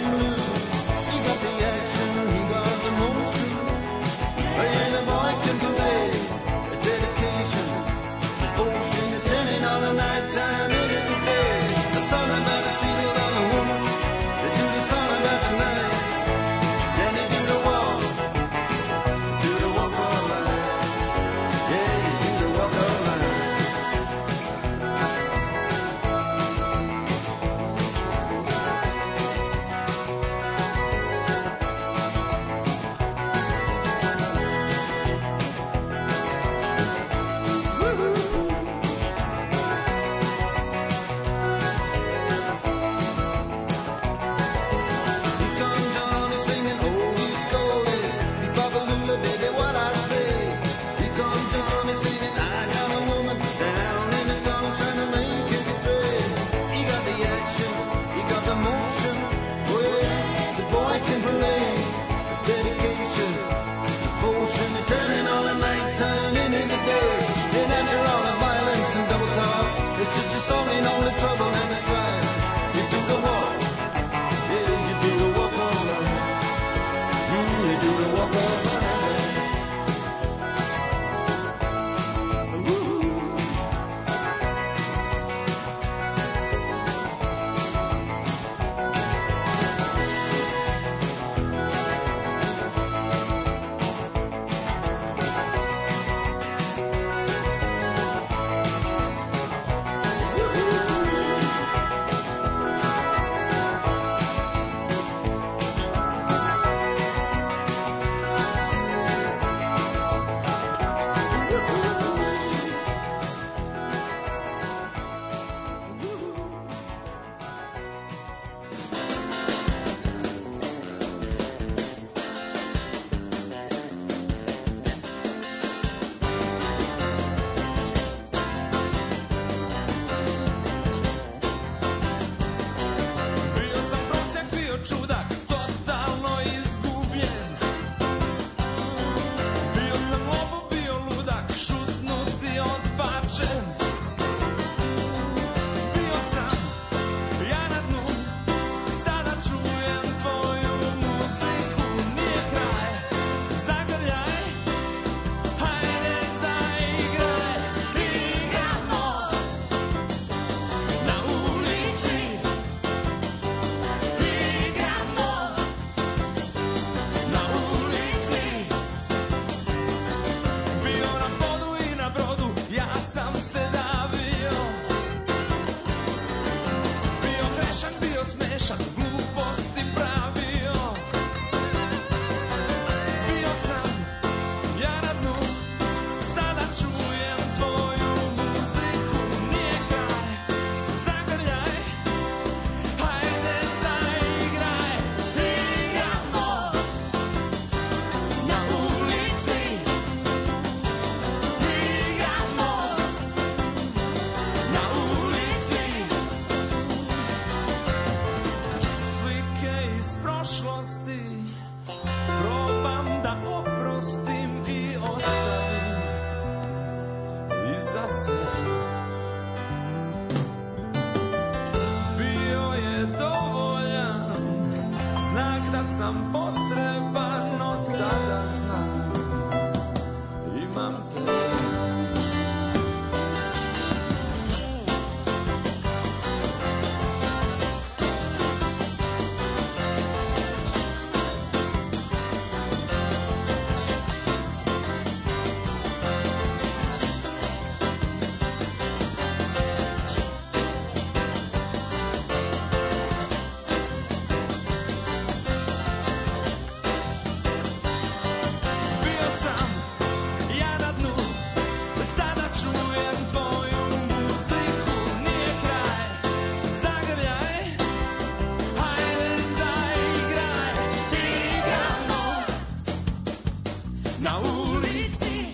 na ulici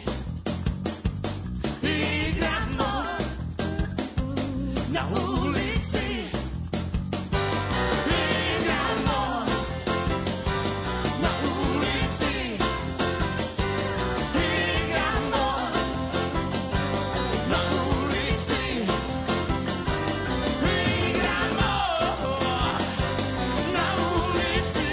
igramo, na ulici igramo, na ulici igramo, na ulici igramo, na ulici.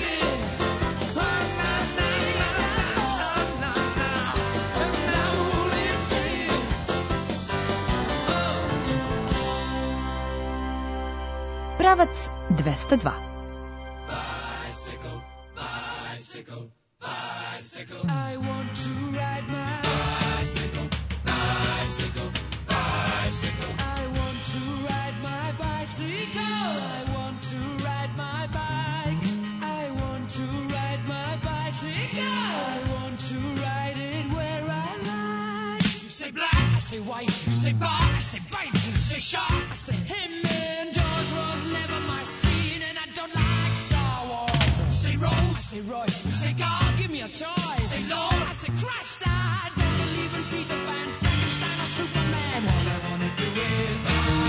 Pravac 202. Bicycle, bicycle, bicycle. I want to ride my bicycle, bicycle, bicycle. I want to ride my bicycle. I want to ride my bike. I want to ride my bicycle. I want to ride it where I like. You say black, I say white. You say bar, I say bite. You say shark, I say him. And Jaws was never my scene, and I don't like Star Wars. You say Rose, I say Royce. You say God, give me a choice. You say Lord, I say Christ. I don't believe in Peter Pan, Frankenstein, or Superman. All I wanna do is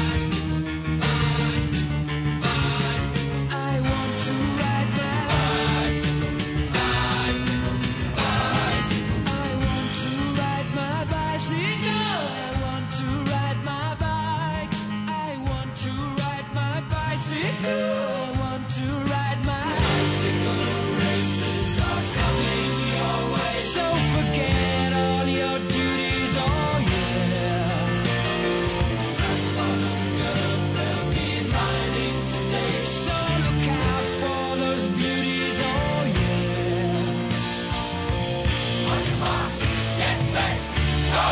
I want to ride that bicycle, bicycle, bicycle. I want to ride my bicycle. I want to ride my bike. I want to ride my bicycle. I want to ride my bicycle. Races are coming your way. So forget all your duties, oh yeah. Grandfather girls, they'll be riding today. So look out for those beauties, oh yeah. On your marks, get set, go!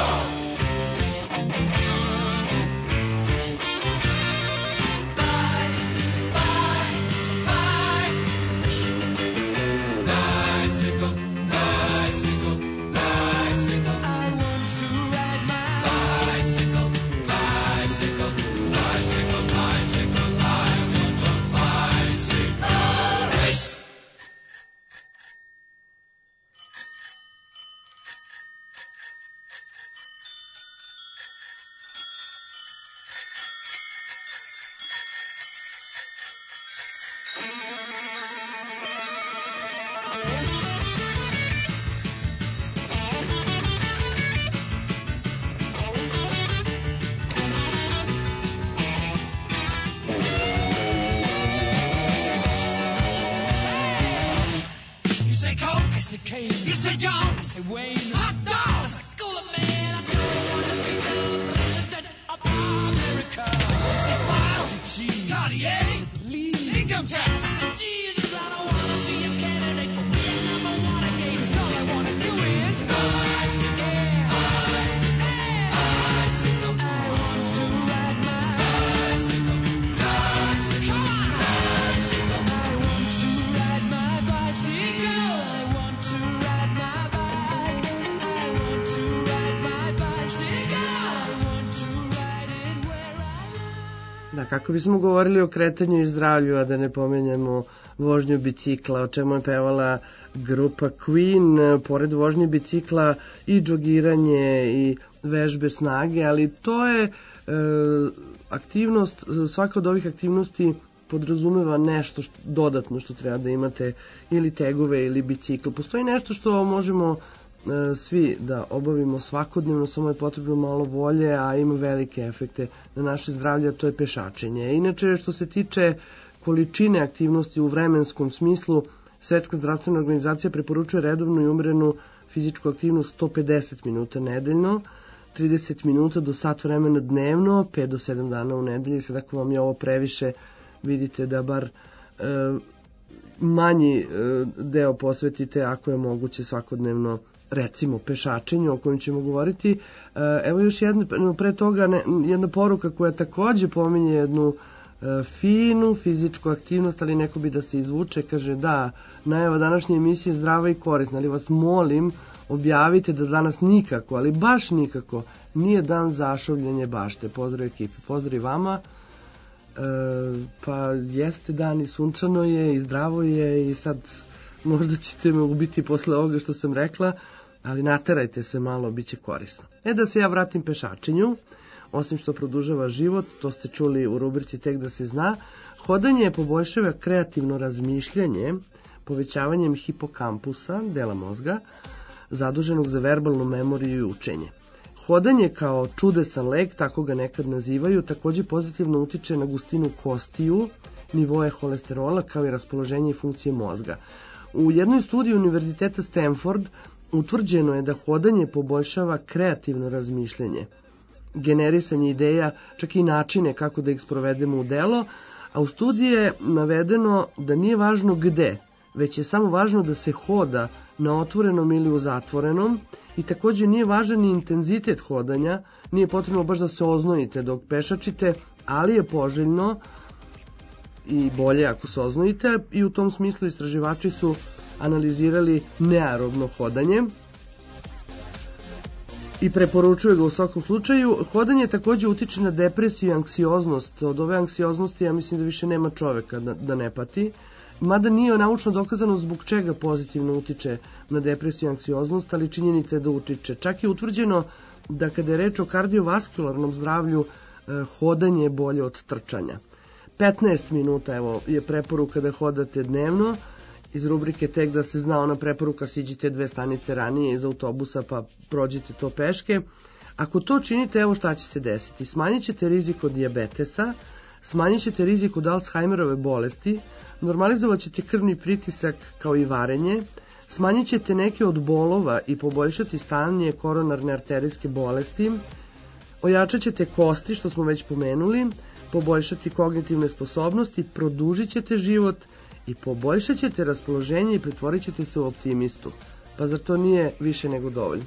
Bicycle, bicycle, bicycle. I want to ride my bicycle, bicycle, bicycle, bicycle, bicycle, bicycle race. You say Coke, I say Kane. You say John, I say Wayne. Hot dog, I say Cooler Man. I don't wanna be the president of America. You say Smile, I say Cheese. Cartier, I say Please. Income tax, I say Jesus. I don't wanna be a candidate for Vietnam or Watergate. 'Cause all I wanna do is bicycle, bicycle, bicycle. I want to ride my bicycle, bicycle. Come on, bicycle. I want to ride my bicycle. I want to ride my bike. I want to ride my bicycle. I want to ride it where I Da, kako bismo govorili o kretanju i zdravlju, a da ne pomenjamo vožnju bicikla, o čemu je pevala grupa Queen, pored vožnje bicikla i džogiranje i vežbe snage, ali to je aktivnost, svaka od ovih aktivnosti podrazumeva nešto dodatno što treba da imate, ili tegove ili bicikl. Postoji nešto što možemo svi da obavimo svakodnevno, samo je potrebno malo volje, a ima velike efekte na naše zdravlje, a to je pešačenje. Inače, što se tiče količine aktivnosti u vremenskom smislu, Svetska zdravstvena organizacija preporučuje redovnu i umerenu fizičku aktivnost 150 minuta nedeljno, 30 minuta do sat vremena dnevno, 5 do 7 dana u nedelji. Sad ako vam je ovo previše, vidite da bar manji deo posvetite, ako je moguće, svakodnevno, recimo pešačenju o kojem ćemo govoriti. Evo još jedna, pre toga jedna poruka koja takođe pominje jednu finu fizičku aktivnost, ali neko bi da se izvuče, kaže da, najava današnje emisije zdrava i korisna, ali vas molim, objavite da danas nikako, ali baš nikako, nije dan za ašovljenje bašte. Pozdrav ekipi, pozdrav i vama. Pa jeste dan i sunčano je i zdravo je i sad možda ćete me ubiti posle ovoga što sam rekla, ali naterajte se malo, bit će korisno. Da se ja vratim pešačenju, osim što produžava život, to ste čuli u rubrici Tek da se zna, hodanje poboljšava kreativno razmišljanje povećavanjem hipokampusa, dela mozga, zaduženog za verbalnu memoriju i učenje. Hodanje kao čudesan lek, tako ga nekad nazivaju, takođe pozitivno utiče na gustinu kostiju, nivoe holesterola kao i raspoloženje i funkcije mozga. U jednoj studiji Univerziteta Stanford utvrđeno je da hodanje poboljšava kreativno razmišljanje, generisanje ideja, čak i načine kako da ih sprovedemo u delo, a u studiji je navedeno da nije važno gde, već je samo važno da se hoda na otvorenom ili u zatvorenom i takođe nije važan ni intenzitet hodanja, nije potrebno baš da se oznojite dok pešačite, ali je poželjno i bolje ako se oznojite i u tom smislu istraživači su analizirali neaerobno hodanje i preporučuju ga u svakom slučaju. Hodanje takođe utiče na depresiju i anksioznost. Od ove anksioznosti ja mislim da više nema čoveka da ne pati. Mada nije naučno dokazano zbog čega pozitivno utiče na depresiju i anksioznost, ali činjenica je da utiče. Čak je utvrđeno da kada je reč o kardiovaskularnom zdravlju, hodanje je bolje od trčanja. 15 minuta je preporuka da hodate dnevno. Iz rubrike Tek da se zna, ona preporuka siđite 2 stanice ranije iz autobusa pa prođite to peške. Ako to činite, evo šta će se desiti. Smanjit ćete rizik od dijabetesa, smanjit ćete rizik od Alzheimerove bolesti, normalizovat ćete krvni pritisak kao i varenje, smanjit ćete neke od bolova i poboljšati stanje koronarne arterijske bolesti, ojačat ćete kosti, što smo već pomenuli, poboljšati kognitivne sposobnosti, produžit ćete život i poboljšat ćete raspoloženje i pretvorit ćete se u optimistu. Pa zar to nije više nego dovoljno?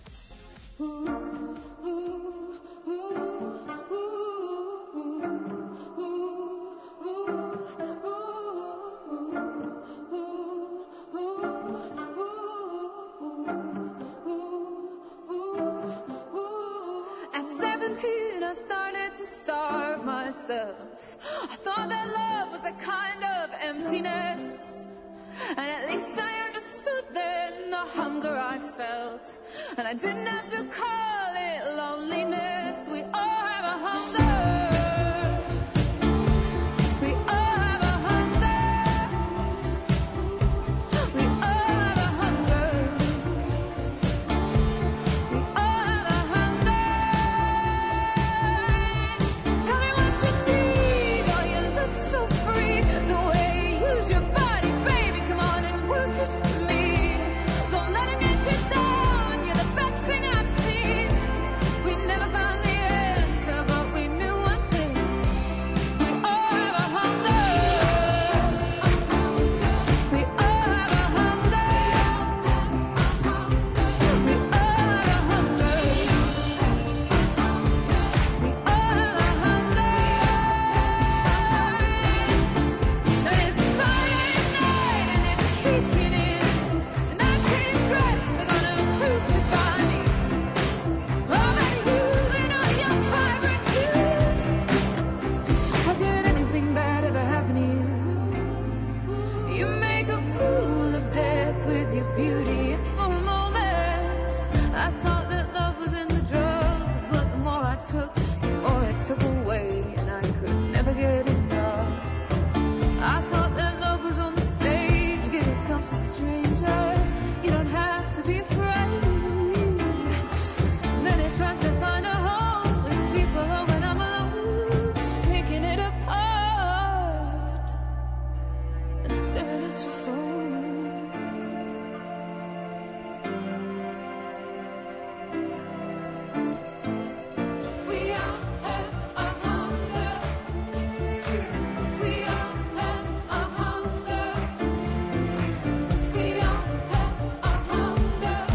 At 17 I started to starve myself. I thought that love was a kind of emptiness, and at least I understood then the hunger I felt, and I didn't have to call it loneliness. We all have a hunger. We all have a hunger. We all have a hunger. We all have a hunger. Tell me what you need. Oh, you look so free. The way you use your body, baby. Come on and work it for me. Don't let it get you down. You're the best thing I've seen. We never found the answer, but we knew one thing. We all have a hunger. We all have a hunger. We all have a hunger. We all have a hunger. And it's Friday night and it's kicking in, and I can't dress. They're gonna crucify me. Oh, but you and all your pirate news. How could anything bad ever happen to you? You make a fool of death with your beauty, and for a moment I thought that love was in the drugs, but the more I took, the more it took away, and I could never get enough. I thought that love was on the stage, give yourself to strangers, you don't have to be afraid. Then it tries to find a home with people when I'm alone, picking it apart and staring at your phone. We all have a hunger. We all have a hunger. We all have a hunger.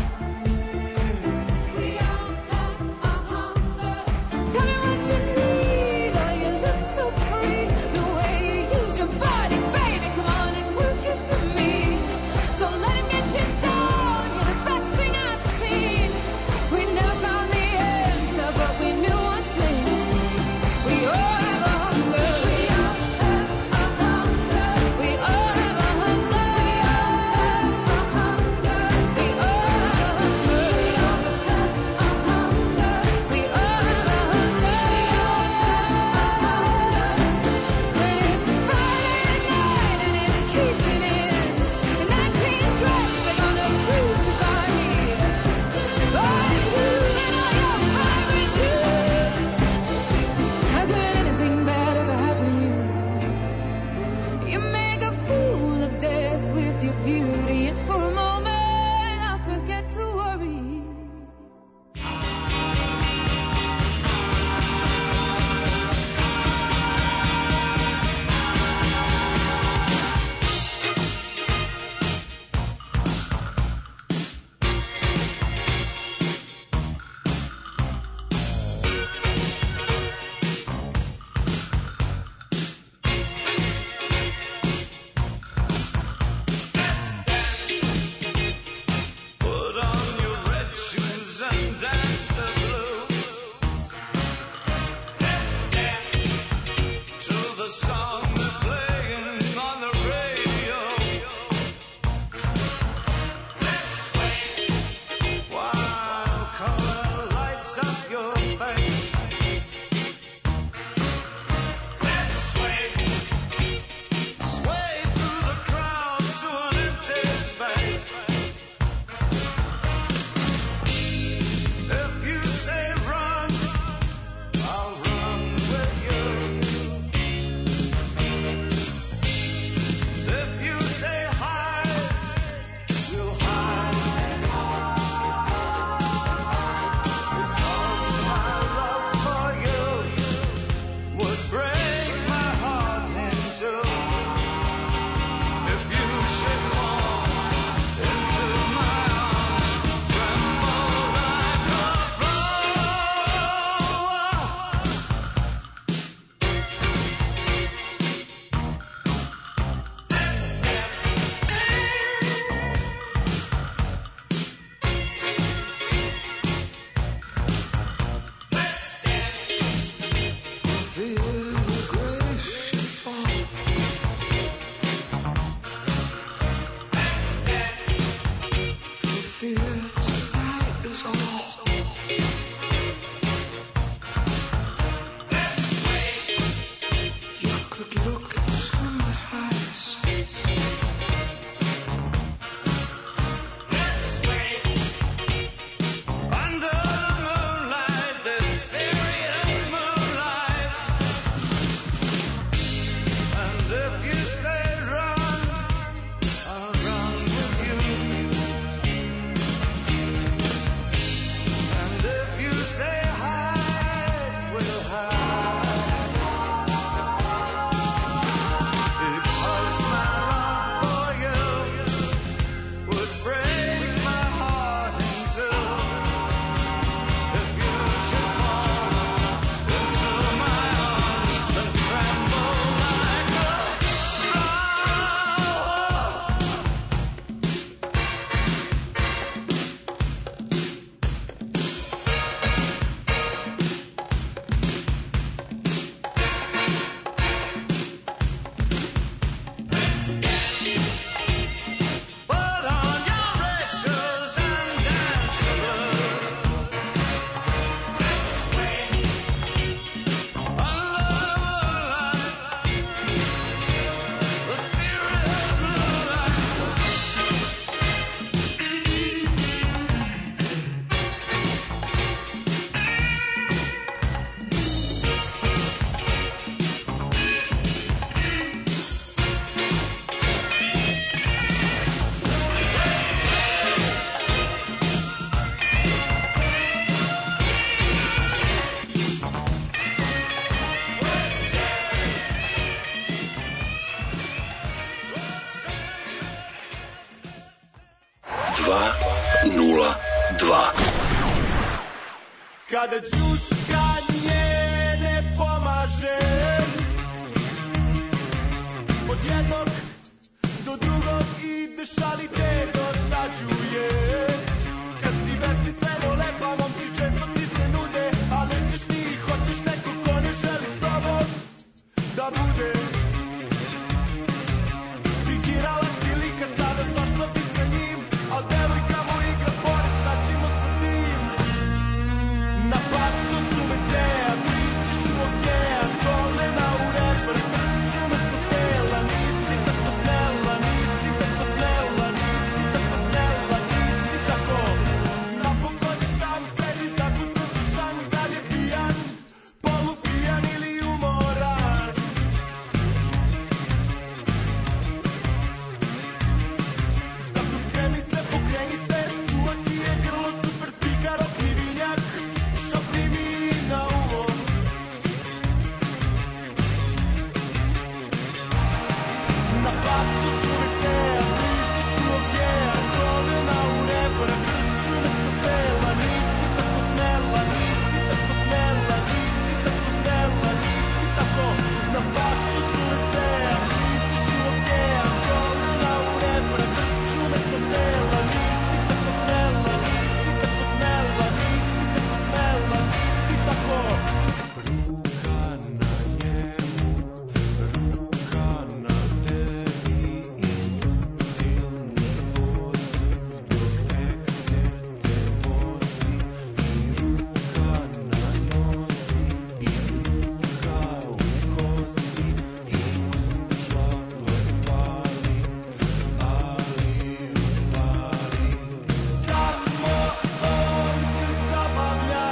Kada đuskanje ne pomaže, od jednog do drugog ideš, ali te dosađuje. Kad si besmisleno lepa, momci često ti se nude, a nećeš ti, hoćeš neko ko ne želi s tobom da bude. Fikirala si lika sada, zašto bi sa njim, al devojka mu igra pored, šta ćemo sa tim? Na platu su veceja, misliš u okean, kolena u reper, trču mesto tela, nisi tako smela, nisi tako smela, nisi tako smela, nisi tako. Napokon je sam sebi zakucan za šang, da li je pijan, polupijan ili umoran. Zato spremi se, pokreni se, suva ti je grlo, super spikar, okrivinjak, šapni mi na uvo. Na platu su veceja, misliš u okean, kolena u reper, trču mesto tela, nisi tako smela, nisi tako smela, nisi tako smela, nisi tako. Na platu su veceja, misliš u okean, kolena u reper, trču mesto tela, nisi tako smela, nisi tako smela, nisi tako smela, nisi tako. Ruka na njemu, ruka na tebi i subtilni poziv dok ekser te vozi. I ruka na nozi, i ruka u kosti, i užasno spali, ali u stvari samo on se zabavlja.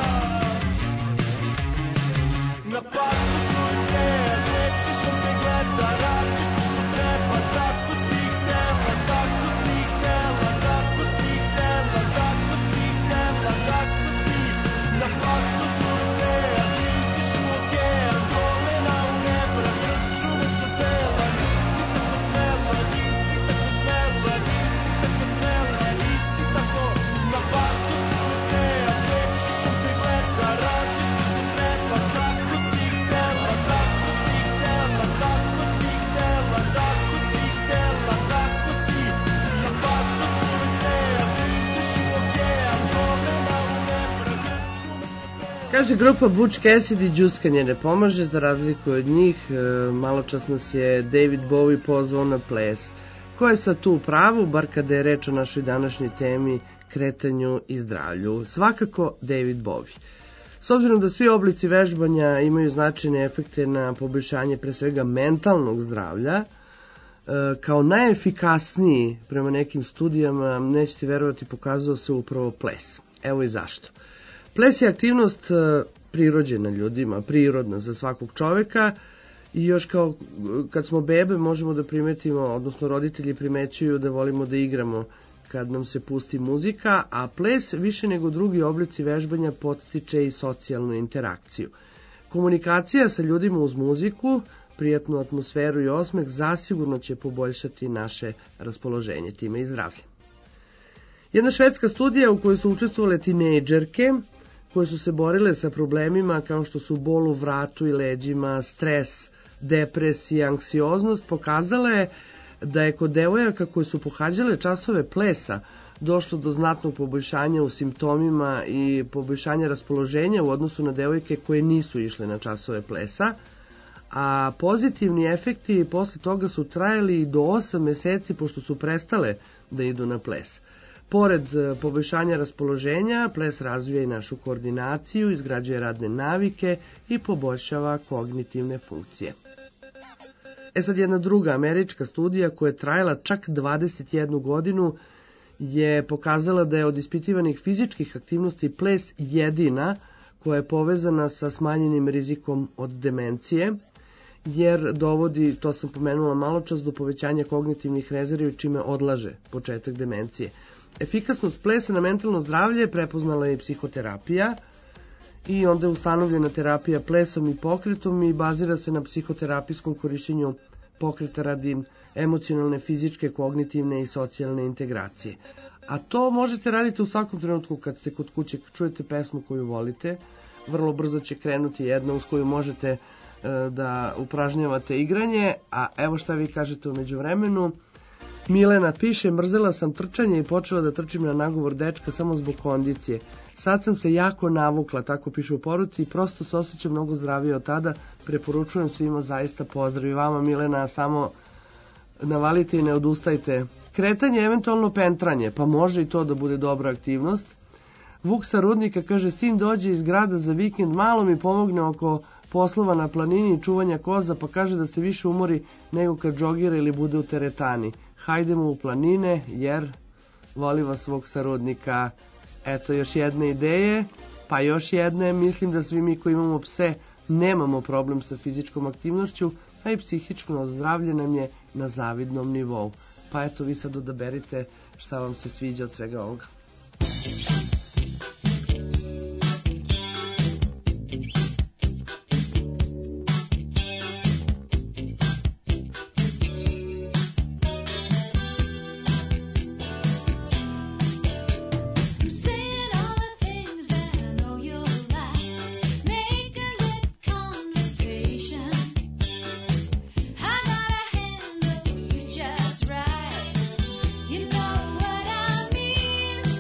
Na platu su veceja, nećeš on te gleda, radiš sve što treba, tako si htela, tako si htela, tako si htela, tako si htela, tako si. Na platu su veceja, misliš u okean, kolena u rebra, trču mesto tela, nisi tako smela, nisi tako smela, nisi tako smela, nisi tako. Na platu su veceja, nećeš on te gleda, radiš sve što treba, tako si htela, tako si htela, tako si htela, tako si htela, tako si. Na platu su veceja, misliš u okean, kolena u rebra, trču mesto tela. Kaže grupa Butch Cassidy, đuskanje ne pomaže, za razliku od njih, malo čas nas je David Bowie pozvao na ples. Ko je sad tu u pravu, bar kada je reč o našoj današnjoj temi, kretanju i zdravlju? Svakako David Bowie. S obzirom da svi oblici vežbanja imaju značajne efekte na poboljšanje pre svega mentalnog zdravlja, kao najefikasniji prema nekim studijama, nećete verovati, pokazao se upravo ples. Evo i zašto. Ples je aktivnost prirođena ljudima, prirodna za svakog čoveka i još kao kad smo bebe možemo da primetimo, odnosno roditelji primećuju da volimo da igramo kad nam se pusti muzika, a ples više nego drugi oblici vežbanja podstiče i socijalnu interakciju. Komunikacija sa ljudima uz muziku, prijatnu atmosferu i osmeh zasigurno će poboljšati naše raspoloženje, time i zdravlje. Jedna švedska studija u kojoj su učestvovale tinejdžerke koje su se borile sa problemima kao što su bol u vratu i leđima, stres, depresija, anksioznost, pokazala je da je kod devojaka koje su pohađale časove plesa došlo do znatnog poboljšanja u simptomima i poboljšanja raspoloženja u odnosu na devojke koje nisu išle na časove plesa, a pozitivni efekti posle toga su trajali i do 8 meseci pošto su prestale da idu na ples. Pored poboljšanja raspoloženja, ples razvija i našu koordinaciju, izgrađuje radne navike i poboljšava kognitivne funkcije. Sad jedna druga američka studija koja je trajala čak 21 godinu je pokazala da je od ispitivanih fizičkih aktivnosti ples jedina koja je povezana sa smanjenim rizikom od demencije, jer dovodi, to sam pomenula malo čas, do povećanja kognitivnih rezervi čime odlaže početak demencije. Efikasnost plesa na mentalno zdravlje prepoznala je i psihoterapija i onda je ustanovljena terapija plesom i pokretom i bazira se na psihoterapijskom korišćenju pokreta radi emocionalne, fizičke, kognitivne i socijalne integracije. A to možete raditi u svakom trenutku kad ste kod kuće, čujete pesmu koju volite, vrlo brzo će krenuti jedna uz koju možete da upražnjavate igranje, a evo šta vi kažete u međuvremenu. Milena piše, mrzela sam trčanje i počela da trčim na nagovor dečka samo zbog kondicije. Sad sam se jako navukla, tako piše u poruci, i prosto se osjećam mnogo zdravije od tada. Preporučujem svima, zaista pozdrav i vama Milena, samo navalite i ne odustajte. Kretanje, eventualno pentranje, pa može i to da bude dobra aktivnost. Vuk sa Rudnika kaže, sin dođe iz grada za vikend, malo mi pomogne oko poslova na planini i čuvanja koza, pa kaže da se više umori nego kad džogira ili bude u teretani. Hajdemo u planine, jer voli vas Vuk sa Rudnika. Eto još jedne ideje, pa još jedne, mislim da svi mi koji imamo pse nemamo problem sa fizičkom aktivnošću, a i psihičko zdravlje nam je na zavidnom nivou. Pa eto vi sad odaberite šta vam se sviđa od svega ovoga. You know what I mean.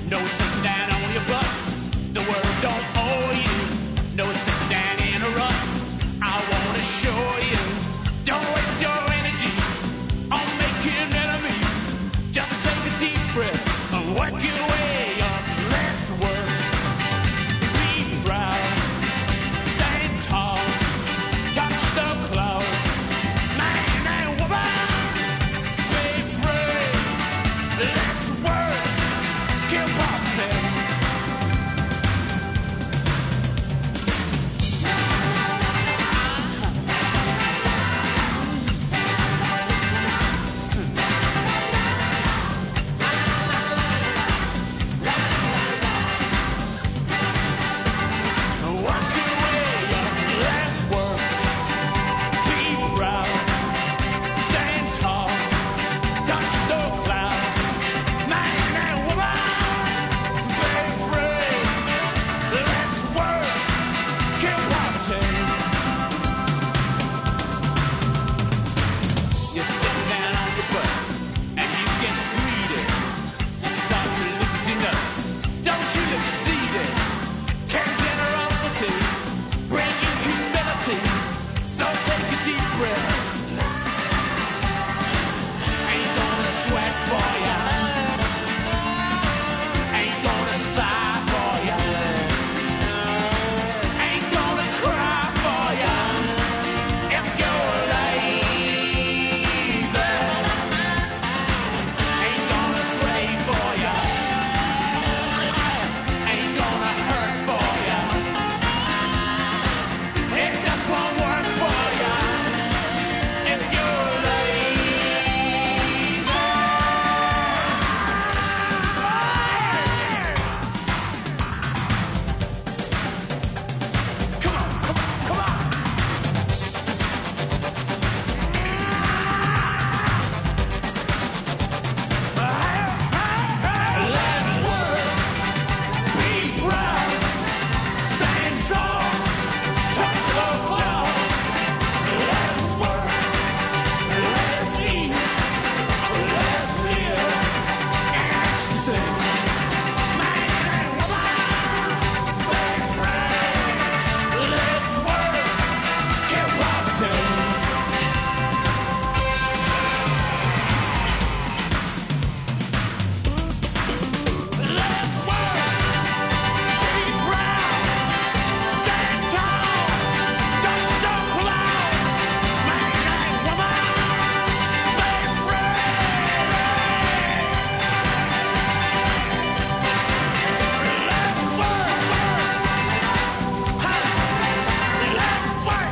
No sitting down on your butt. The world don't owe you. No sitting down in a rut. I wanna show you. Don't waste your energy on making enemies. Just take a deep breath and work your way up. Let's work. Be proud. Stand tall. Touch the clouds. Man and woman. Be free. Let's work. Kill poverty. Work your way up. Let's work. Be proud. Stand tall. Touch the clouds. Man and woman. Be free. Let's work. Kill poverty. You're sitting down on your butt and you get greedy. You start to lose your nuts. Don't you exceed it. Can generosity bring you humility? So take a deep breath. Ain't gonna sweat for ya. Ain't gonna sigh for ya. Ain't gonna cry for ya. If you're lazy, ain't gonna slave for ya. Ain't gonna hurt for ya. It just won't work for ya. If you're lazy. Come on, come on, come on. Let's work. Be proud. Stand tall. Touch the clouds. Let's work. Let's eat. Let's live. And ecstasy. Man and woman. Be free. Let's work. Kill poverty. Let's work. Be proud. Stand tall. Touch the clouds. Man and woman. Be free. Let's work. Ha. Let's work.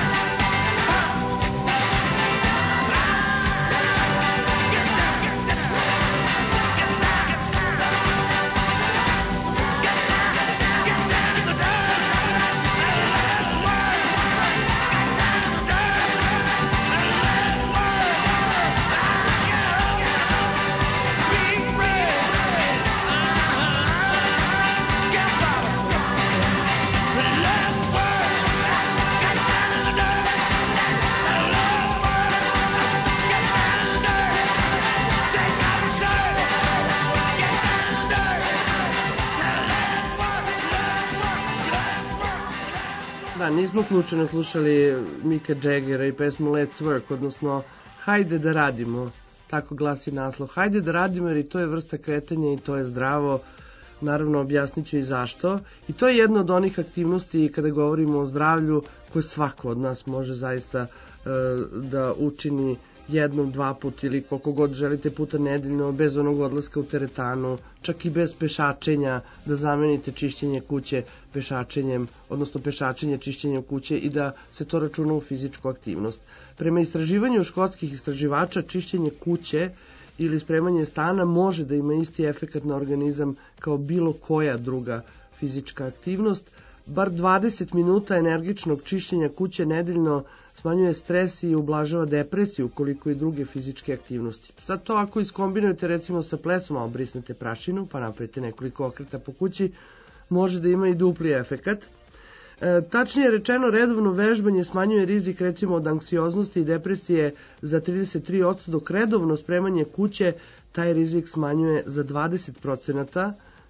Da, nismo slučajno slušali Mika Jaggera i pesmu Let's Work, odnosno Hajde da radimo, tako glasi naslov. Hajde da radimo jer i to je vrsta kretanja i to je zdravo, naravno objasnit ću i zašto. I to je jedna od onih aktivnosti kada govorimo o zdravlju koje svako od nas može zaista da učini jednom, dva put ili koliko god želite puta nedeljno, bez onog odlaska u teretanu, čak i bez pešačenja, da zamenite čišćenje kuće pešačenjem, odnosno pešačenje čišćenjem kuće i da se to računa u fizičku aktivnost. Prema istraživanju škotskih istraživača, čišćenje kuće ili spremanje stana može da ima isti efekat na organizam kao bilo koja druga fizička aktivnost. Bar 20 minuta energičnog čišćenja kuće nedeljno smanjuje stres i ublažava depresiju koliko i druge fizičke aktivnosti. Sad to ako iskombinujete recimo sa plesom, a obrisnete prašinu pa napravite nekoliko okreta po kući, može da ima i dupli efekat. Tačnije rečeno, redovno vežbanje smanjuje rizik recimo od anksioznosti i depresije za 33%, dok redovno spremanje kuće taj rizik smanjuje za 20%,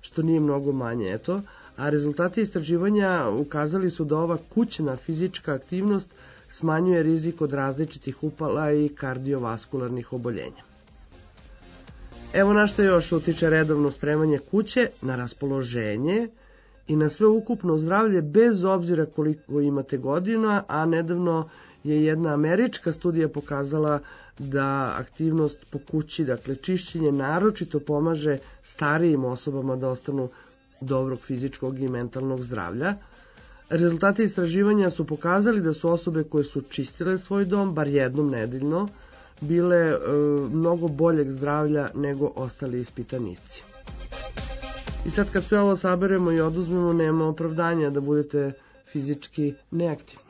što nije mnogo manje, eto. A rezultati istraživanja ukazali su da ova kućna fizička aktivnost smanjuje rizik od različitih upala i kardiovaskularnih oboljenja. Evo na što još utiče redovno spremanje kuće, na raspoloženje i na sve ukupno zdravlje bez obzira koliko imate godina, a nedavno je jedna američka studija pokazala da aktivnost po kući, dakle čišćenje, naročito pomaže starijim osobama da ostanu dobrog fizičkog i mentalnog zdravlja. Rezultati istraživanja su pokazali da su osobe koje su čistile svoj dom bar jednom nedeljno bile mnogo boljeg zdravlja nego ostali ispitanici. I sad kad sve ovo saberemo i oduzmemo, nema opravdanja da budete fizički neaktivni.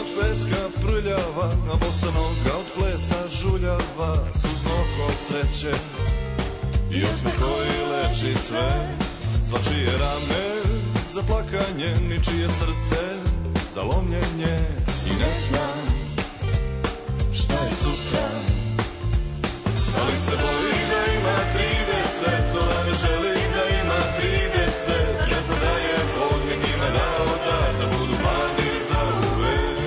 od peska prljava, a bosa noga od plesa žuljava, suzno oko sreće i osmeh koji leči sve, svačije rame za plakanje, ničije srce za lomljenje i ne znam šta je sutra, ali se boji da ima 30, ona ne želi da ima 30, ne zna da je Bog nekima dao dar da budu mladi za uvek.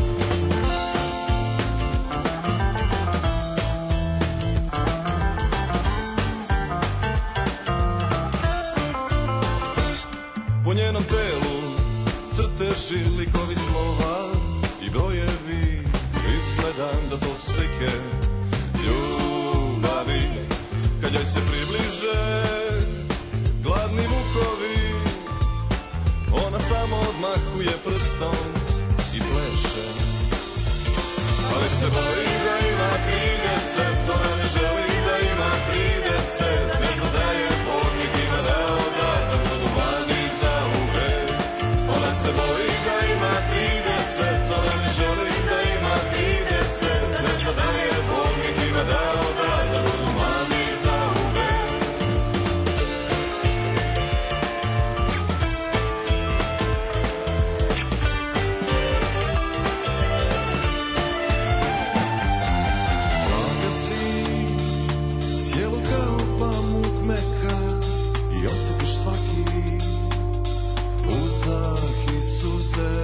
Po njenom telu crteži, likovi slova i brojevi, izgledam da to slike ljubavi. Kad joj se približe gladni vukovi, ona samo odmahuje prstom i pleše, ali se boji da ima 30, ona ne želi da ima 30, ne zna da je Bog nekima dao dar da budu mladi za uvek. Ona se boji da ima 30, ona ne želi da ima 30, ne zna da je Bog nekima dao dar da budu mladi za uvek. Mlada si, sjelo kao pamuk meka i osjetiš svaki uzdah i suze.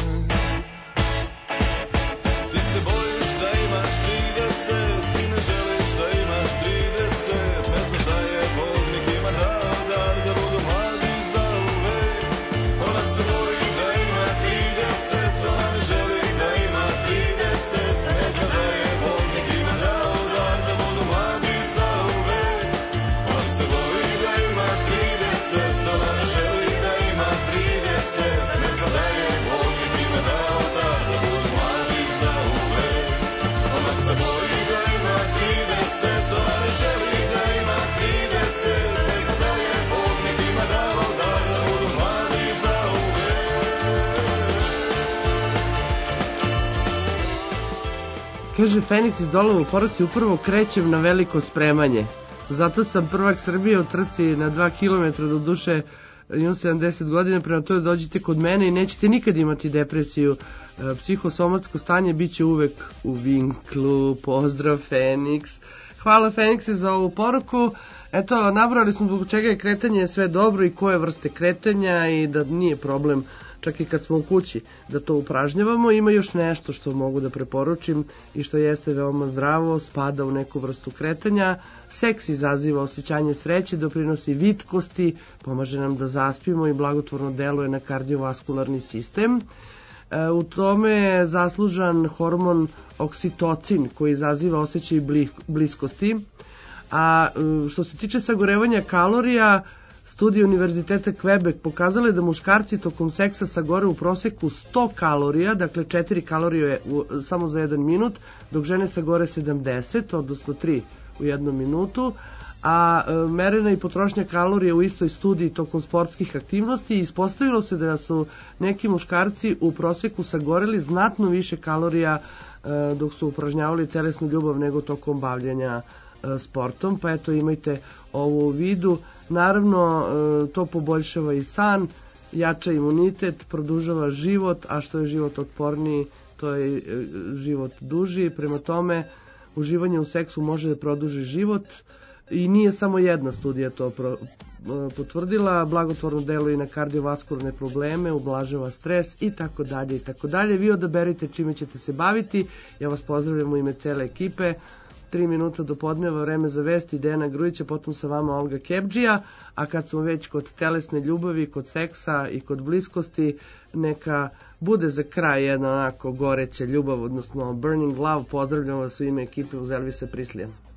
Ti se bojiš da imaš 30, ti ne želiš da imaš 30, ne znaš da je Bog nekima dao dar da budu mladi za uvek. Ona se boji da ima 30, ona ne želi da ima 30, ne zna da je Bog nekima dao dar da budu mladi za uvek. Ona se boji da ima 30, ona ne želi da ima 30, ne zna da je Bog nekima dao dar da budu mladi za uvek. Ona se boji da ima 30, ona ne želi da ima 30, ne zna da je Bog nekima dao dar da budu mladi za uvek. Kaže Feniks iz Dolova u Poruci, upravo krećem na veliko spremanje. Zato sam prvak Srbije u trci na 2 km, do duše imam 70 godina, prema tome dođite kod mene i nećete nikad imati depresiju. Psihosomatsko stanje bit će uvek u vinklu. Pozdrav Feniks. Hvala Fenikse za ovu poruku. Eto, nabrali smo zbog čega je kretanje sve dobro i koje vrste kretanja i da nije problem čak i kad smo u kući da to upražnjavamo. Ima još nešto što mogu da preporučim i što jeste veoma zdravo, spada u neku vrstu kretanja. Seks izaziva osjećanje sreće, doprinosi vitkosti, pomaže nam da zaspimo i blagotvorno deluje na kardiovaskularni sistem. U tome je zaslužan hormon oksitocin koji izaziva osjećaj bliskosti. A što se tiče sagorevanja kalorija, studije Univerziteta Quebec pokazale da muškarci tokom seksa sagore u proseku 100 kalorija, dakle 4 kalorije samo za 1 minut, dok žene sagore 70, odnosno 3 u 1 minutu, a merena i potrošnja kalorija u istoj studiji tokom sportskih aktivnosti. Ispostavilo se da su neki muškarci u proseku sagoreli znatno više kalorija dok su upražnjavali telesnu ljubav nego tokom bavljenja sportom, pa eto imajte ovo u vidu. Naravno, to poboljšava i san, jača imunitet, produžava život, a što je život otporniji, to je život duži. Prema tome, uživanje u seksu može da produži život i nije samo jedna studija to potvrdila. Blagotvorno deluje i na kardiovaskularne probleme, ublažava stres i tako dalje i tako dalje. Vi odaberite čime ćete se baviti. Ja vas pozdravljam u ime cele ekipe. 3 minuta do podneva, vreme za vesti, Dejana Grujića, potom sa vama Olga Kebdžija, a kad smo već kod telesne ljubavi, kod seksa i kod bliskosti, neka bude za kraj jedna onako goreća ljubav, odnosno Burning Love. Pozdravljam vas u ime ekipe uz Elvisa Prislijem.